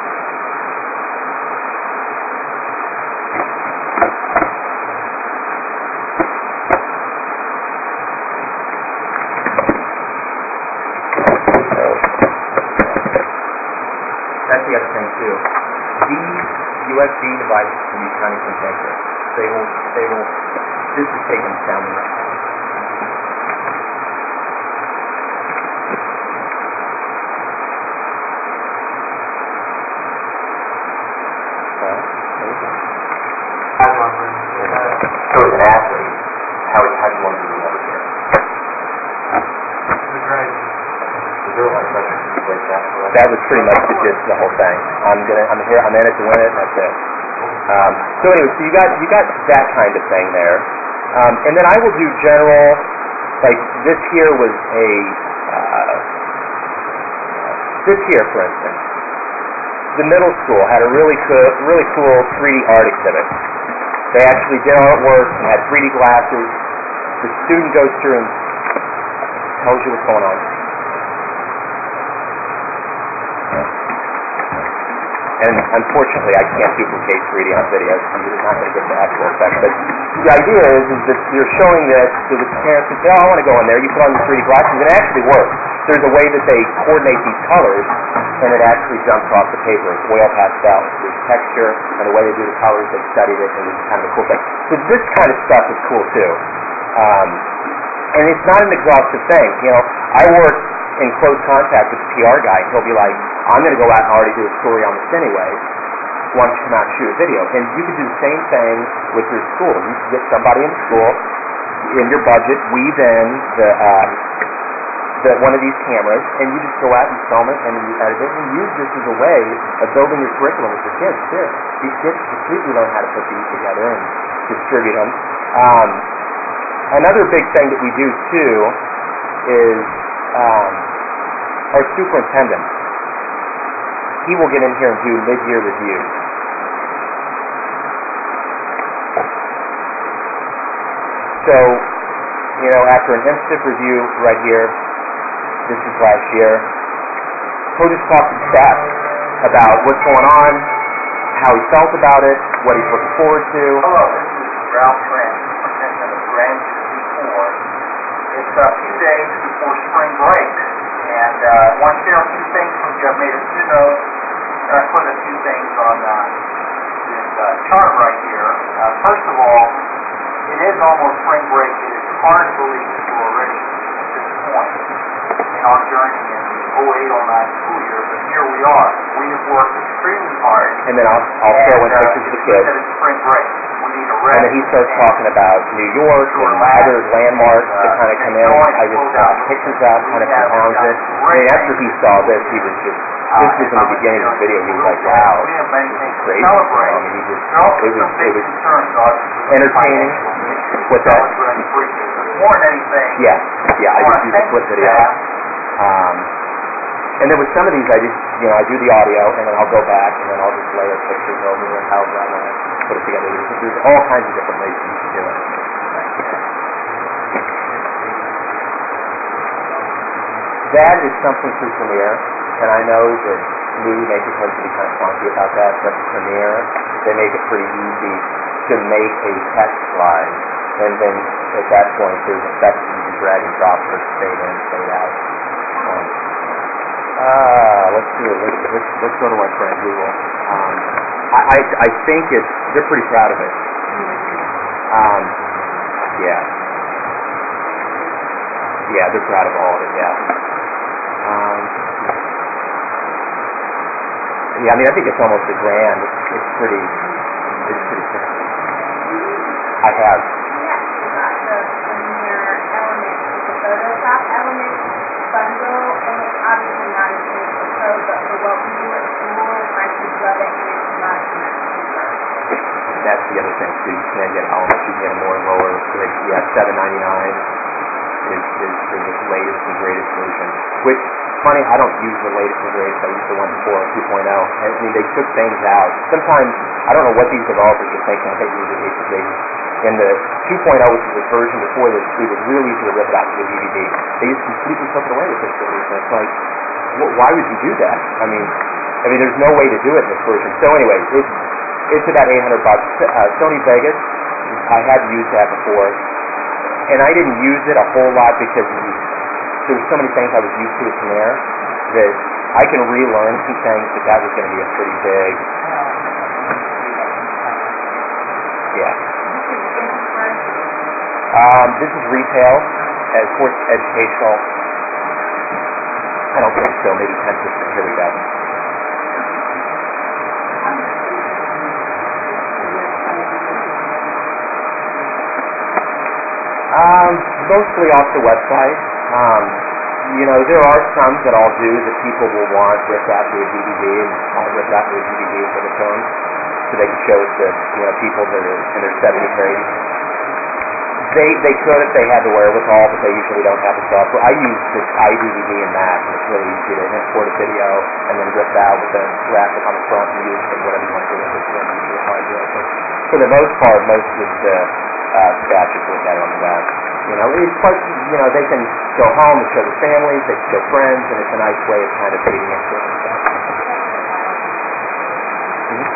that's the other thing too. These U S B devices can be kind of cantankerous. They will, they will, this is taking us down the road. So as an athlete, how, how do you want to be remembered here? Is there a lot of pressure to break that? That was pretty much the gist of the whole thing. I'm gonna, I'm here, I'm in it to win it, and that's it. Um, so anyway, so you got, you got that kind of thing there, um, and then I will do general, like this here was a, uh, this here, for instance, the middle school had a really cool, really cool three D art exhibit. They actually did artwork and had three D glasses. The student goes through and tells you what's going on. And unfortunately, I can't duplicate three D on video, so you're not going to get the actual effect. But the idea is, is that you're showing this so that parents can say, oh, I want to go in there. You put on the three D glasses, and it actually works. There's a way that they coordinate these colors, and it actually jumps off the paper. It's oil pastel. There's texture, and the way they do the colors, they studied it, and it's kind of a cool thing. So this kind of stuff is cool, too. Um, and it's not an exhaustive thing. You know, I work in close contact with the P R guy. He'll be like, I'm going to go out and already do a story on this anyway. Why don't you come out and shoot a video? And you can do the same thing with your school. You can get somebody in the school, in your budget, weave in the, um, the one of these cameras, and you just go out and film it, and you edit it, and use this as a way of building your curriculum with your kids, too. These kids completely learn how to put these together and distribute them. Um, another big thing that we do, too, is um, our superintendent. He will get in here and do mid-year reviews. So, you know, after an M-STIP review right here, this is last year, he'll just talk to the staff about what's going on, how he felt about it, what he's looking forward to.
Hello, this is Ralph Trent, superintendent of Grand Unity four. It's a few days before spring break, and uh, I want to share a few things with you. I've made a few notes, and I put a few things on uh, this uh, chart right here. Uh, first of all, it is almost spring break. It is hard to believe that we're already at this point in our journey in the oh eight oh nine school year, but here we are. We have worked extremely hard.
And then I'll, I'll
and,
throw in
uh,
pictures of the kids.
It's spring break. We need a rest.
And then he starts talking about New York and other landmarks that kind of come in. I just got pictures out, kind of compounds it. And after he saw this, he was just, this was in the beginning of the video, he was like, wow,
We have many
this
things
is
to
crazy.
celebrate.
I mean, he just,
There are also
it was,
some big
it was
concerns, obviously, with
entertaining.
financial issues.
What's that?
I was really appreciative. But more than anything,
yeah, yeah, I
I
just
wanna
use the
thank
clip
the
video.
staff.
Um, and then with some of these, I just, you know, I do the audio, and then I'll go back, and then I'll just layer pictures over or however I want to put it together. There's, there's all kinds of different ways you can do it. That is something through Premiere, and I know that movie makers tend to be kind of funky about that, but Premiere, they make it pretty easy to make a text slide, and then at that point there's effects you can drag and drop for fade in, fade out. Um, uh, let's do it. Let's, let's, let's go to our friend Google. Um, I, I, I think it's, they're pretty proud of it. Um, yeah. Yeah, they're proud of all of it, yeah. Um, yeah, I mean, I think it's almost a grand. It's, it's pretty, it's pretty cool. I have.
Yes, we got the Premiere Element, the Photoshop Element bundle, and it's obviously not as good as the Pro, but for what we do at school, my kids love it, and it's not as much cheaper.
That's the other thing, too. You can get Elements, you can get a more lower rate. Yeah, seven ninety-nine is, is, is the latest and greatest version. Which, funny, I don't use the latest and greatest. I use the one before, two point oh. I mean, they took things out. Sometimes, I don't know what these developers are thinking when they use it, because they, in the two point oh, which is the version before this, it was really easy to rip it out to the D V D. They just completely took it away with this release, and it's like, wh- why would you do that? I mean, I mean, there's no way to do it in this version. So anyway, it's, it's about eight hundred bucks. Uh, Sony Vegas, I had used that before, and I didn't use it a whole lot because it was, there were so many things I was used to with Premiere that I can relearn some things, but that was going to be a pretty big, yeah. Um, this is retail, as for educational. I don't think so, maybe ten percent. Here we go. Um, mostly off the website. Um, you know, there are some that I'll do that people will want ripped out to a D V D, and I'll rip out to a D V D with a phone, so they can show it to, you know, people that are in their seventies or eighties. They they could if they had the wherewithal, but they usually don't have the software. I use this iDVD and Mac, and it's really easy to import a video and then rip it out with a graphic on the front and use it whatever you want to do with it. So that's usually how I do it. But for the most part, most of the uh, batches look at it on the web. You know, it's quite, you know, they can go home and show their families, they can show friends, and it's a nice way of kind of feeding into it and stuff. Mm-hmm.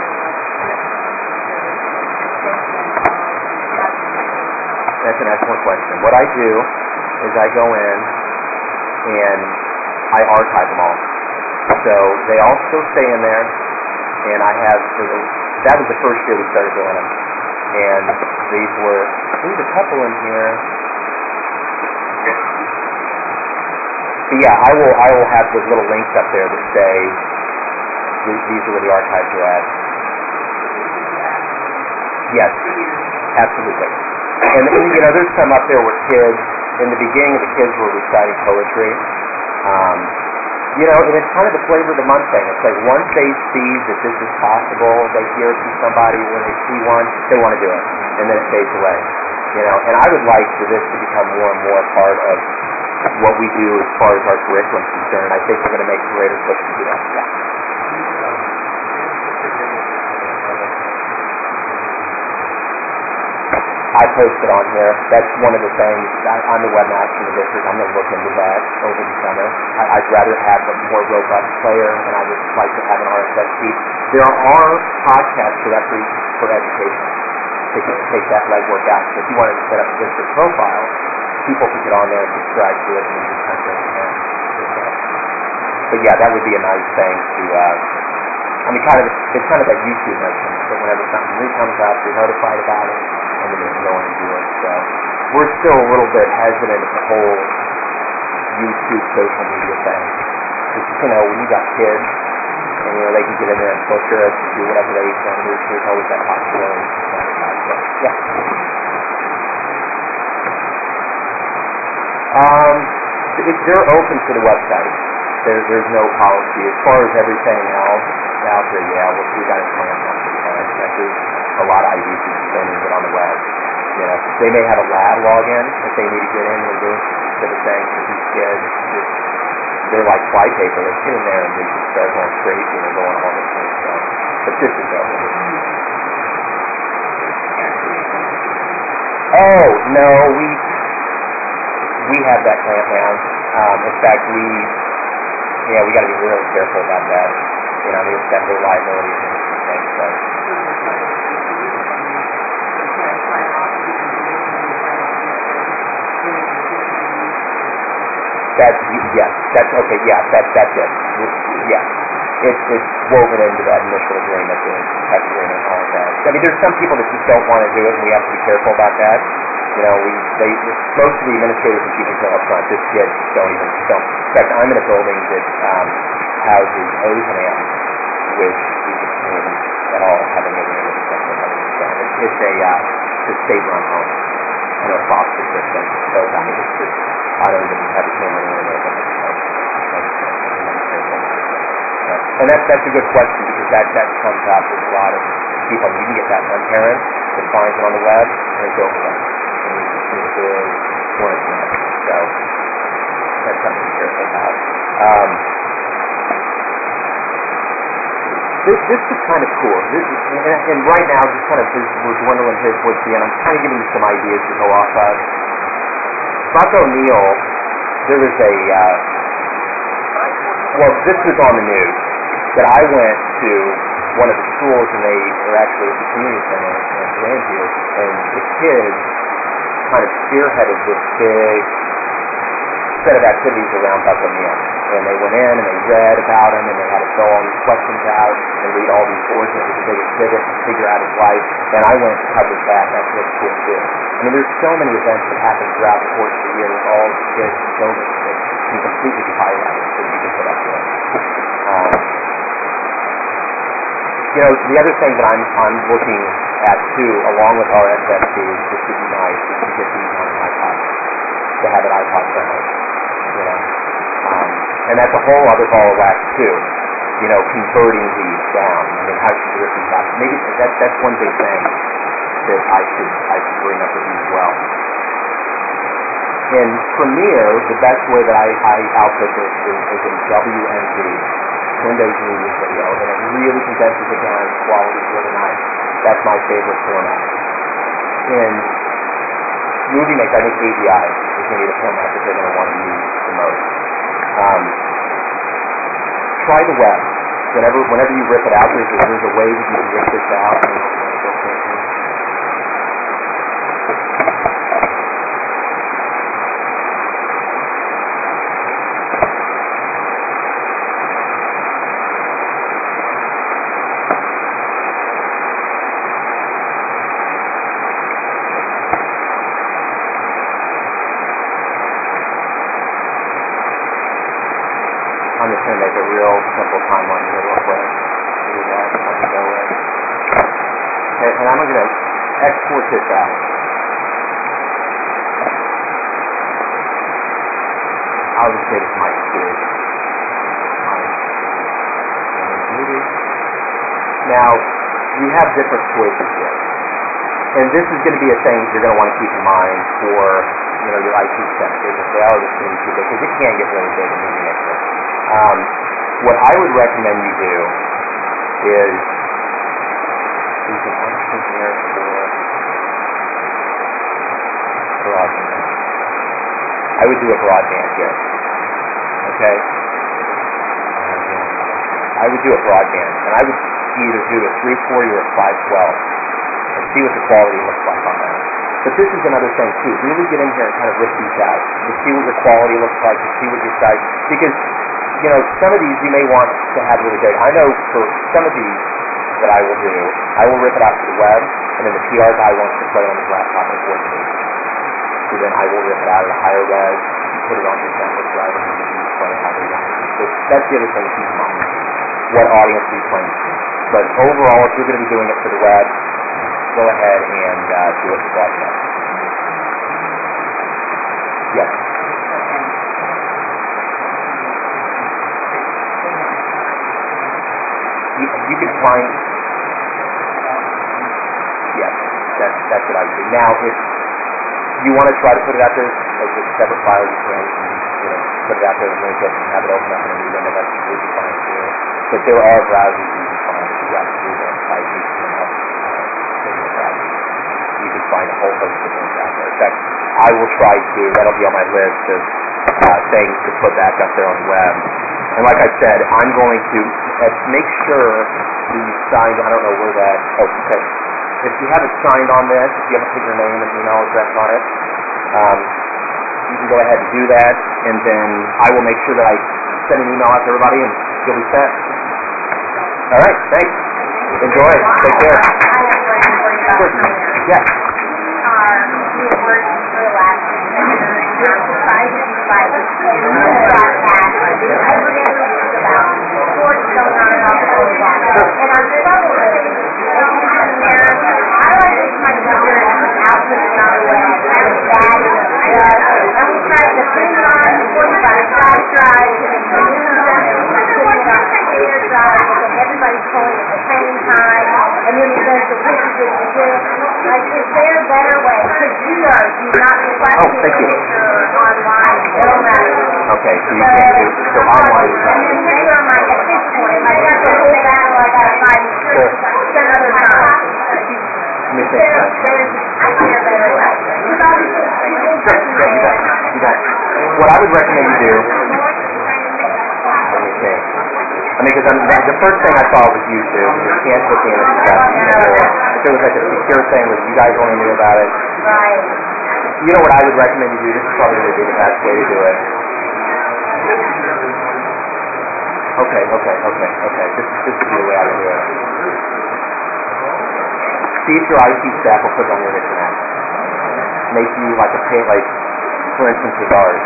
That's an excellent question. What I do is I go in and I archive them all. So they all still stay in there, and I have, for the, that was the first year we started doing them. And these were, there's a couple in here. But yeah, I will I will have those little links up there that say these are where the archives are at. Yes, absolutely. And, and you know, there's some up there where kids, in the beginning, the kids were reciting poetry. Um, you know, and it's kind of the flavor of the month thing. It's like once they see that this is possible, they hear it from somebody, when they see one, they want to do it, and then it fades away. You know, and I would like for this to become more and more part of what we do as far as our curriculum is concerned. I think we're going to make a greater push to do that. Yeah. I post it on here. That's one of the things. I, I'm the webmaster in the district. I'm going to look into that over the summer. I, I'd rather have a more robust player, and I would like to have an R S S feed. There are podcast directories for education. Take, take that legwork out. So if you wanted to set up a district profile, people could get on there and subscribe to it and just kind of and, but yeah, that would be a nice thing to, uh, I mean, kind of, it's kind of that YouTube notion, that whenever something new comes out, you're notified about it, and then you can go in and do it. So we're still a little bit hesitant at the whole YouTube social media thing. Because, you know, when you got kids, and, you know, they can get in there and filter it and do whatever they want. There's, there's always that possibility. So, yeah. Um, if they're open to the website, there, there's no policy. As far as everything else out there, yeah, well, we got to plan something. There's a lot of I Ds that just don't even get on the web. You know, they may have a lab login if they need to get in and do specific things for these kids. Just, they're like flypaper. They get in there and they just start going crazy and they're going all over the place. So but this is over. Oh, no, we, we have that clamp down. Um, in fact, we, yeah, we gotta be really careful about that. You know, I mean, it's got their liability and things, so. That's, yes, that's, okay, yeah, that's, that's it. Yeah. It's, it's woven into that initial agreement, the tech agreement, all of that. I mean, there's some people that just don't want to do it, and we have to be careful about that. You know, we, they, most of the administrators and teachers know up front, this kid don't even, don't. In fact, I'm in a building that, um, houses O's and M's, which we just didn't at all have any agreement with them. It's, it's a, uh, it's a state-run home, and a foster system, so I mean, it's just, I don't even have a camera in there, but it's like, and that's, that's a good question, because that, that comes up with a lot of people. You can get that one parent that finds it on the web, and it's over there. And you can see the big one is not. So, that's something to be careful about. Um, this, this is kind of cool. This is, and, and right now, just kind of, we're dwindling here towards the end. I'm kind of giving you some ideas to go off of. Buck O'Neill, there was a, uh, well, this was on the news, that I went to one of the schools, and they were actually at the community center in Grandview, and the kids kind of spearheaded this big set of activities around Buck O'Neill. And they went in, and they read about him, and they had to fill all these questions out, and read all these boards, and it was a big exhibit, and figure out his life, and I went and covered that. That's really cool, too. I mean, there's so many events that happen throughout the course of the year with all the kids and children that can completely be highlighted that you can put up there. Um, you know, the other thing that I'm, I'm looking at, too, along with our S S P, which would be nice, is to get these on an iPod, to have an iPod friendly, you know. Um, and that's a whole other ball of wax, too, you know, converting these down. I mean, how should you rip these out? Maybe that, that's one big thing that I should, I should bring up with you as well. In Premiere, the best way that I, I output this is, is in W M V, Windows Media Video, and it really condenses it down. The quality is really nice. That's my favorite format. In Movie Maker, I think A V I is going to be the format that they're going to want to use the most. Um, try the web. Whenever, whenever you rip it out, there's a, there's a way that you can rip this out. I'm just going to make a real simple timeline here real quick. Do that. I'm going to go with. Okay, and I'm going to export this out. I'll just say it's Mike two. Now, we have different choices here. And this is going to be a thing you're going to want to keep in mind for, you know, your I T sector, if they are just really too big, because it can get really big in Movie Maker. Um, what I would recommend you do is use an option here for broadband. I would do a broadband here. Okay? I would do a broadband, and I would either do a three forty or a five twelve and see what the quality looks like on that. But this is another thing, too. Really get in here and kind of rip these out and see what your quality looks like, and see what your size, because you know, some of these you may want to have really big. I know for some of these that I will do, I will rip it out to the web, and then the P R guy wants to play on his laptop and work with it. So then I will rip it out at a higher res, put it on his network drive, and he can play it how they want. So that's the other thing to keep in mind. What audience are you playing to? But overall, if you're going to be doing it for the web, go ahead and uh, do it for broadcast. Yes. You, you can find, yes, that's, that's what I would do. Now, if you want to try to put it out there as a separate file, you can, you know, put it out there and link it and have it open up in a new window, that's completely fine too. But there are browsers you can find that you have to do that. find a whole host of things out there. In fact, I will try to, that'll be on my list of uh, things to put back up there on the web. And like I said, I'm going to uh, make sure you signed, I don't know where that, oh, okay. If you haven't signed on this, if you haven't put your name and email address on it, um, you can go ahead and do that, and then I will make sure that I send an email out to everybody, and you'll be set. All right, thanks. Enjoy. Take care.
I have a question for you about
Sure.
career.
Yeah.
Are we at work for the last semester, and you're surprising by the broadcast, every other week about sports going on and off the broadcast. And our trouble is, as you come there, I like to my brother out putting on the web, and that is just, and we tried the three-month, forty-five flash drive, to make the news, and we're putting it on the data drive, and everybody's pulling at the same time, and then it does the pictures with the disk. Like, is there a better way? Because we are, do not request
Oh, thank you.
picture online, no matter.
Okay, so you can't do, so online is
And
not.
then here are my, at this point, if I got the whole battle, I gotta find
Sure.
some other time.
Let me think.
There, there's, I think a better way. Because obviously, people
Sure, yeah, you bet, you bet. What I would recommend you do, let me think. I mean, because the first thing I saw was YouTube. You can't put the image stuff. You can't do it. If it was like a secure thing that you guys only knew about it,
Right.
you know what I would recommend you do? This is probably going to be the best way to do it. Okay, okay, okay, okay. This, this would be the way I would do it. See if your I T staff will put it on your internet. Make you like a pay, like, for instance, with ours.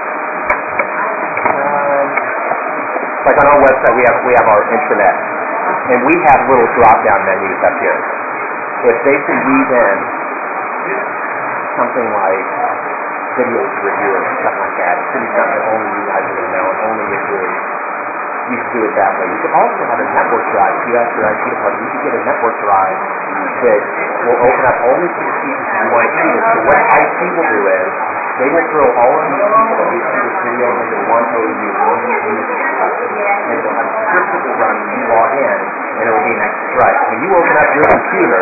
Um, like on our website, we have we have our intranet, and we have little drop-down menus up here. If they can weave in something like video review or something like that, it could be something that only you guys would know, and only you do. You could do it that way. You could also have a network drive. If you ask your I T department, you could get a network drive that will open up only to the pieces you want to see. So what I T will do is, they will throw all of these pieces that you see this video into one O U, one U S B, and it will have a script that will run when you log in, and it will be an extra drive. When you open up your computer,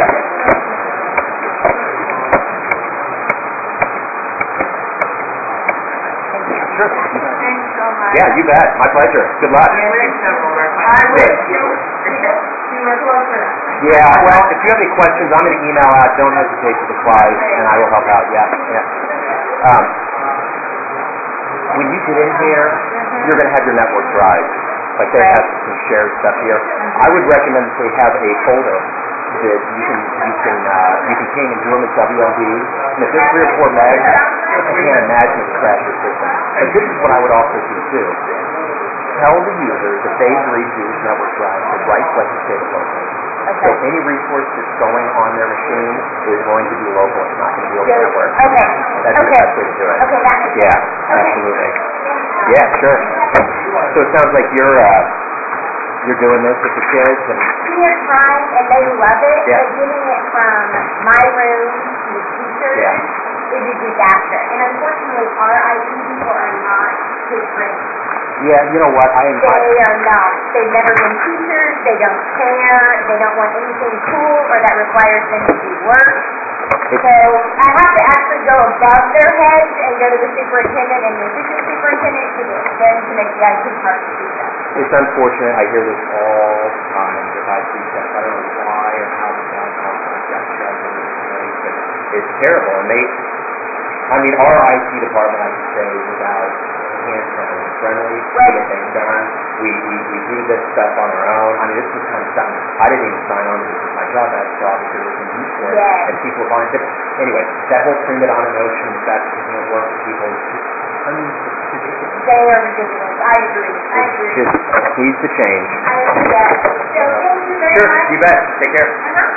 sure.
Thanks so much.
Yeah, you bet. My pleasure. Good luck.
I wish several were.
I wish you, you were closer.
Yeah, well, if you have any questions, I'm going to email out. Don't hesitate to reply, and I will help out. Yeah, yeah. Um, when you get in here, you're going to have your network drive. Like they have some shared stuff here. I would recommend that they have a folder that you can you can uh, you can ping and do them as W M D. And if there's three or four megs, I can't imagine it would crash your system. But this is what I would also do too. Tell the user that they agreed to use network drive to right-click and save it locally. So any resource that's going on their machine is going to be local. It's not going to be over the network.
Okay.
That's the
Okay.
best way to do it.
Okay, that makes
Yeah,
sense. Okay.
absolutely. Yeah, sure. So it sounds like you're uh, you're doing this with the kids, and
We are trying, and they love it,
Yeah.
but getting it from my room to the teachers
Yeah.
is a disaster. And unfortunately, our I T people are not kid friendly.
yeah, you know what? I am.
They are not. They've never been teachers. They don't care. They don't want anything cool or that requires them to do work. So I have to actually go above their heads and go to the superintendent and the assistant superintendent to get them to make the I T department do that.
It's unfortunate. I hear this all the time with I T stuff. I don't know why or how the bad conflict got shoved into this place, but it's terrible. And they, I mean, our I T department, I should say, is about hand friendly, friendly to get things done. We, we we do this stuff on our own. I mean, this was kind of something I didn't even sign on to. This was my job. I had a job because it was in Houston,
Yes.
and people were volunteering. Anyway, that whole thing that on an ocean, the fact that you can't work with people, is just, I mean, it's ridiculous.
They are ridiculous. I agree. I agree.
Just needs to change.
I agree. Yes. So thank you very
Sure,
much.
you bet. Take care.
Uh-huh.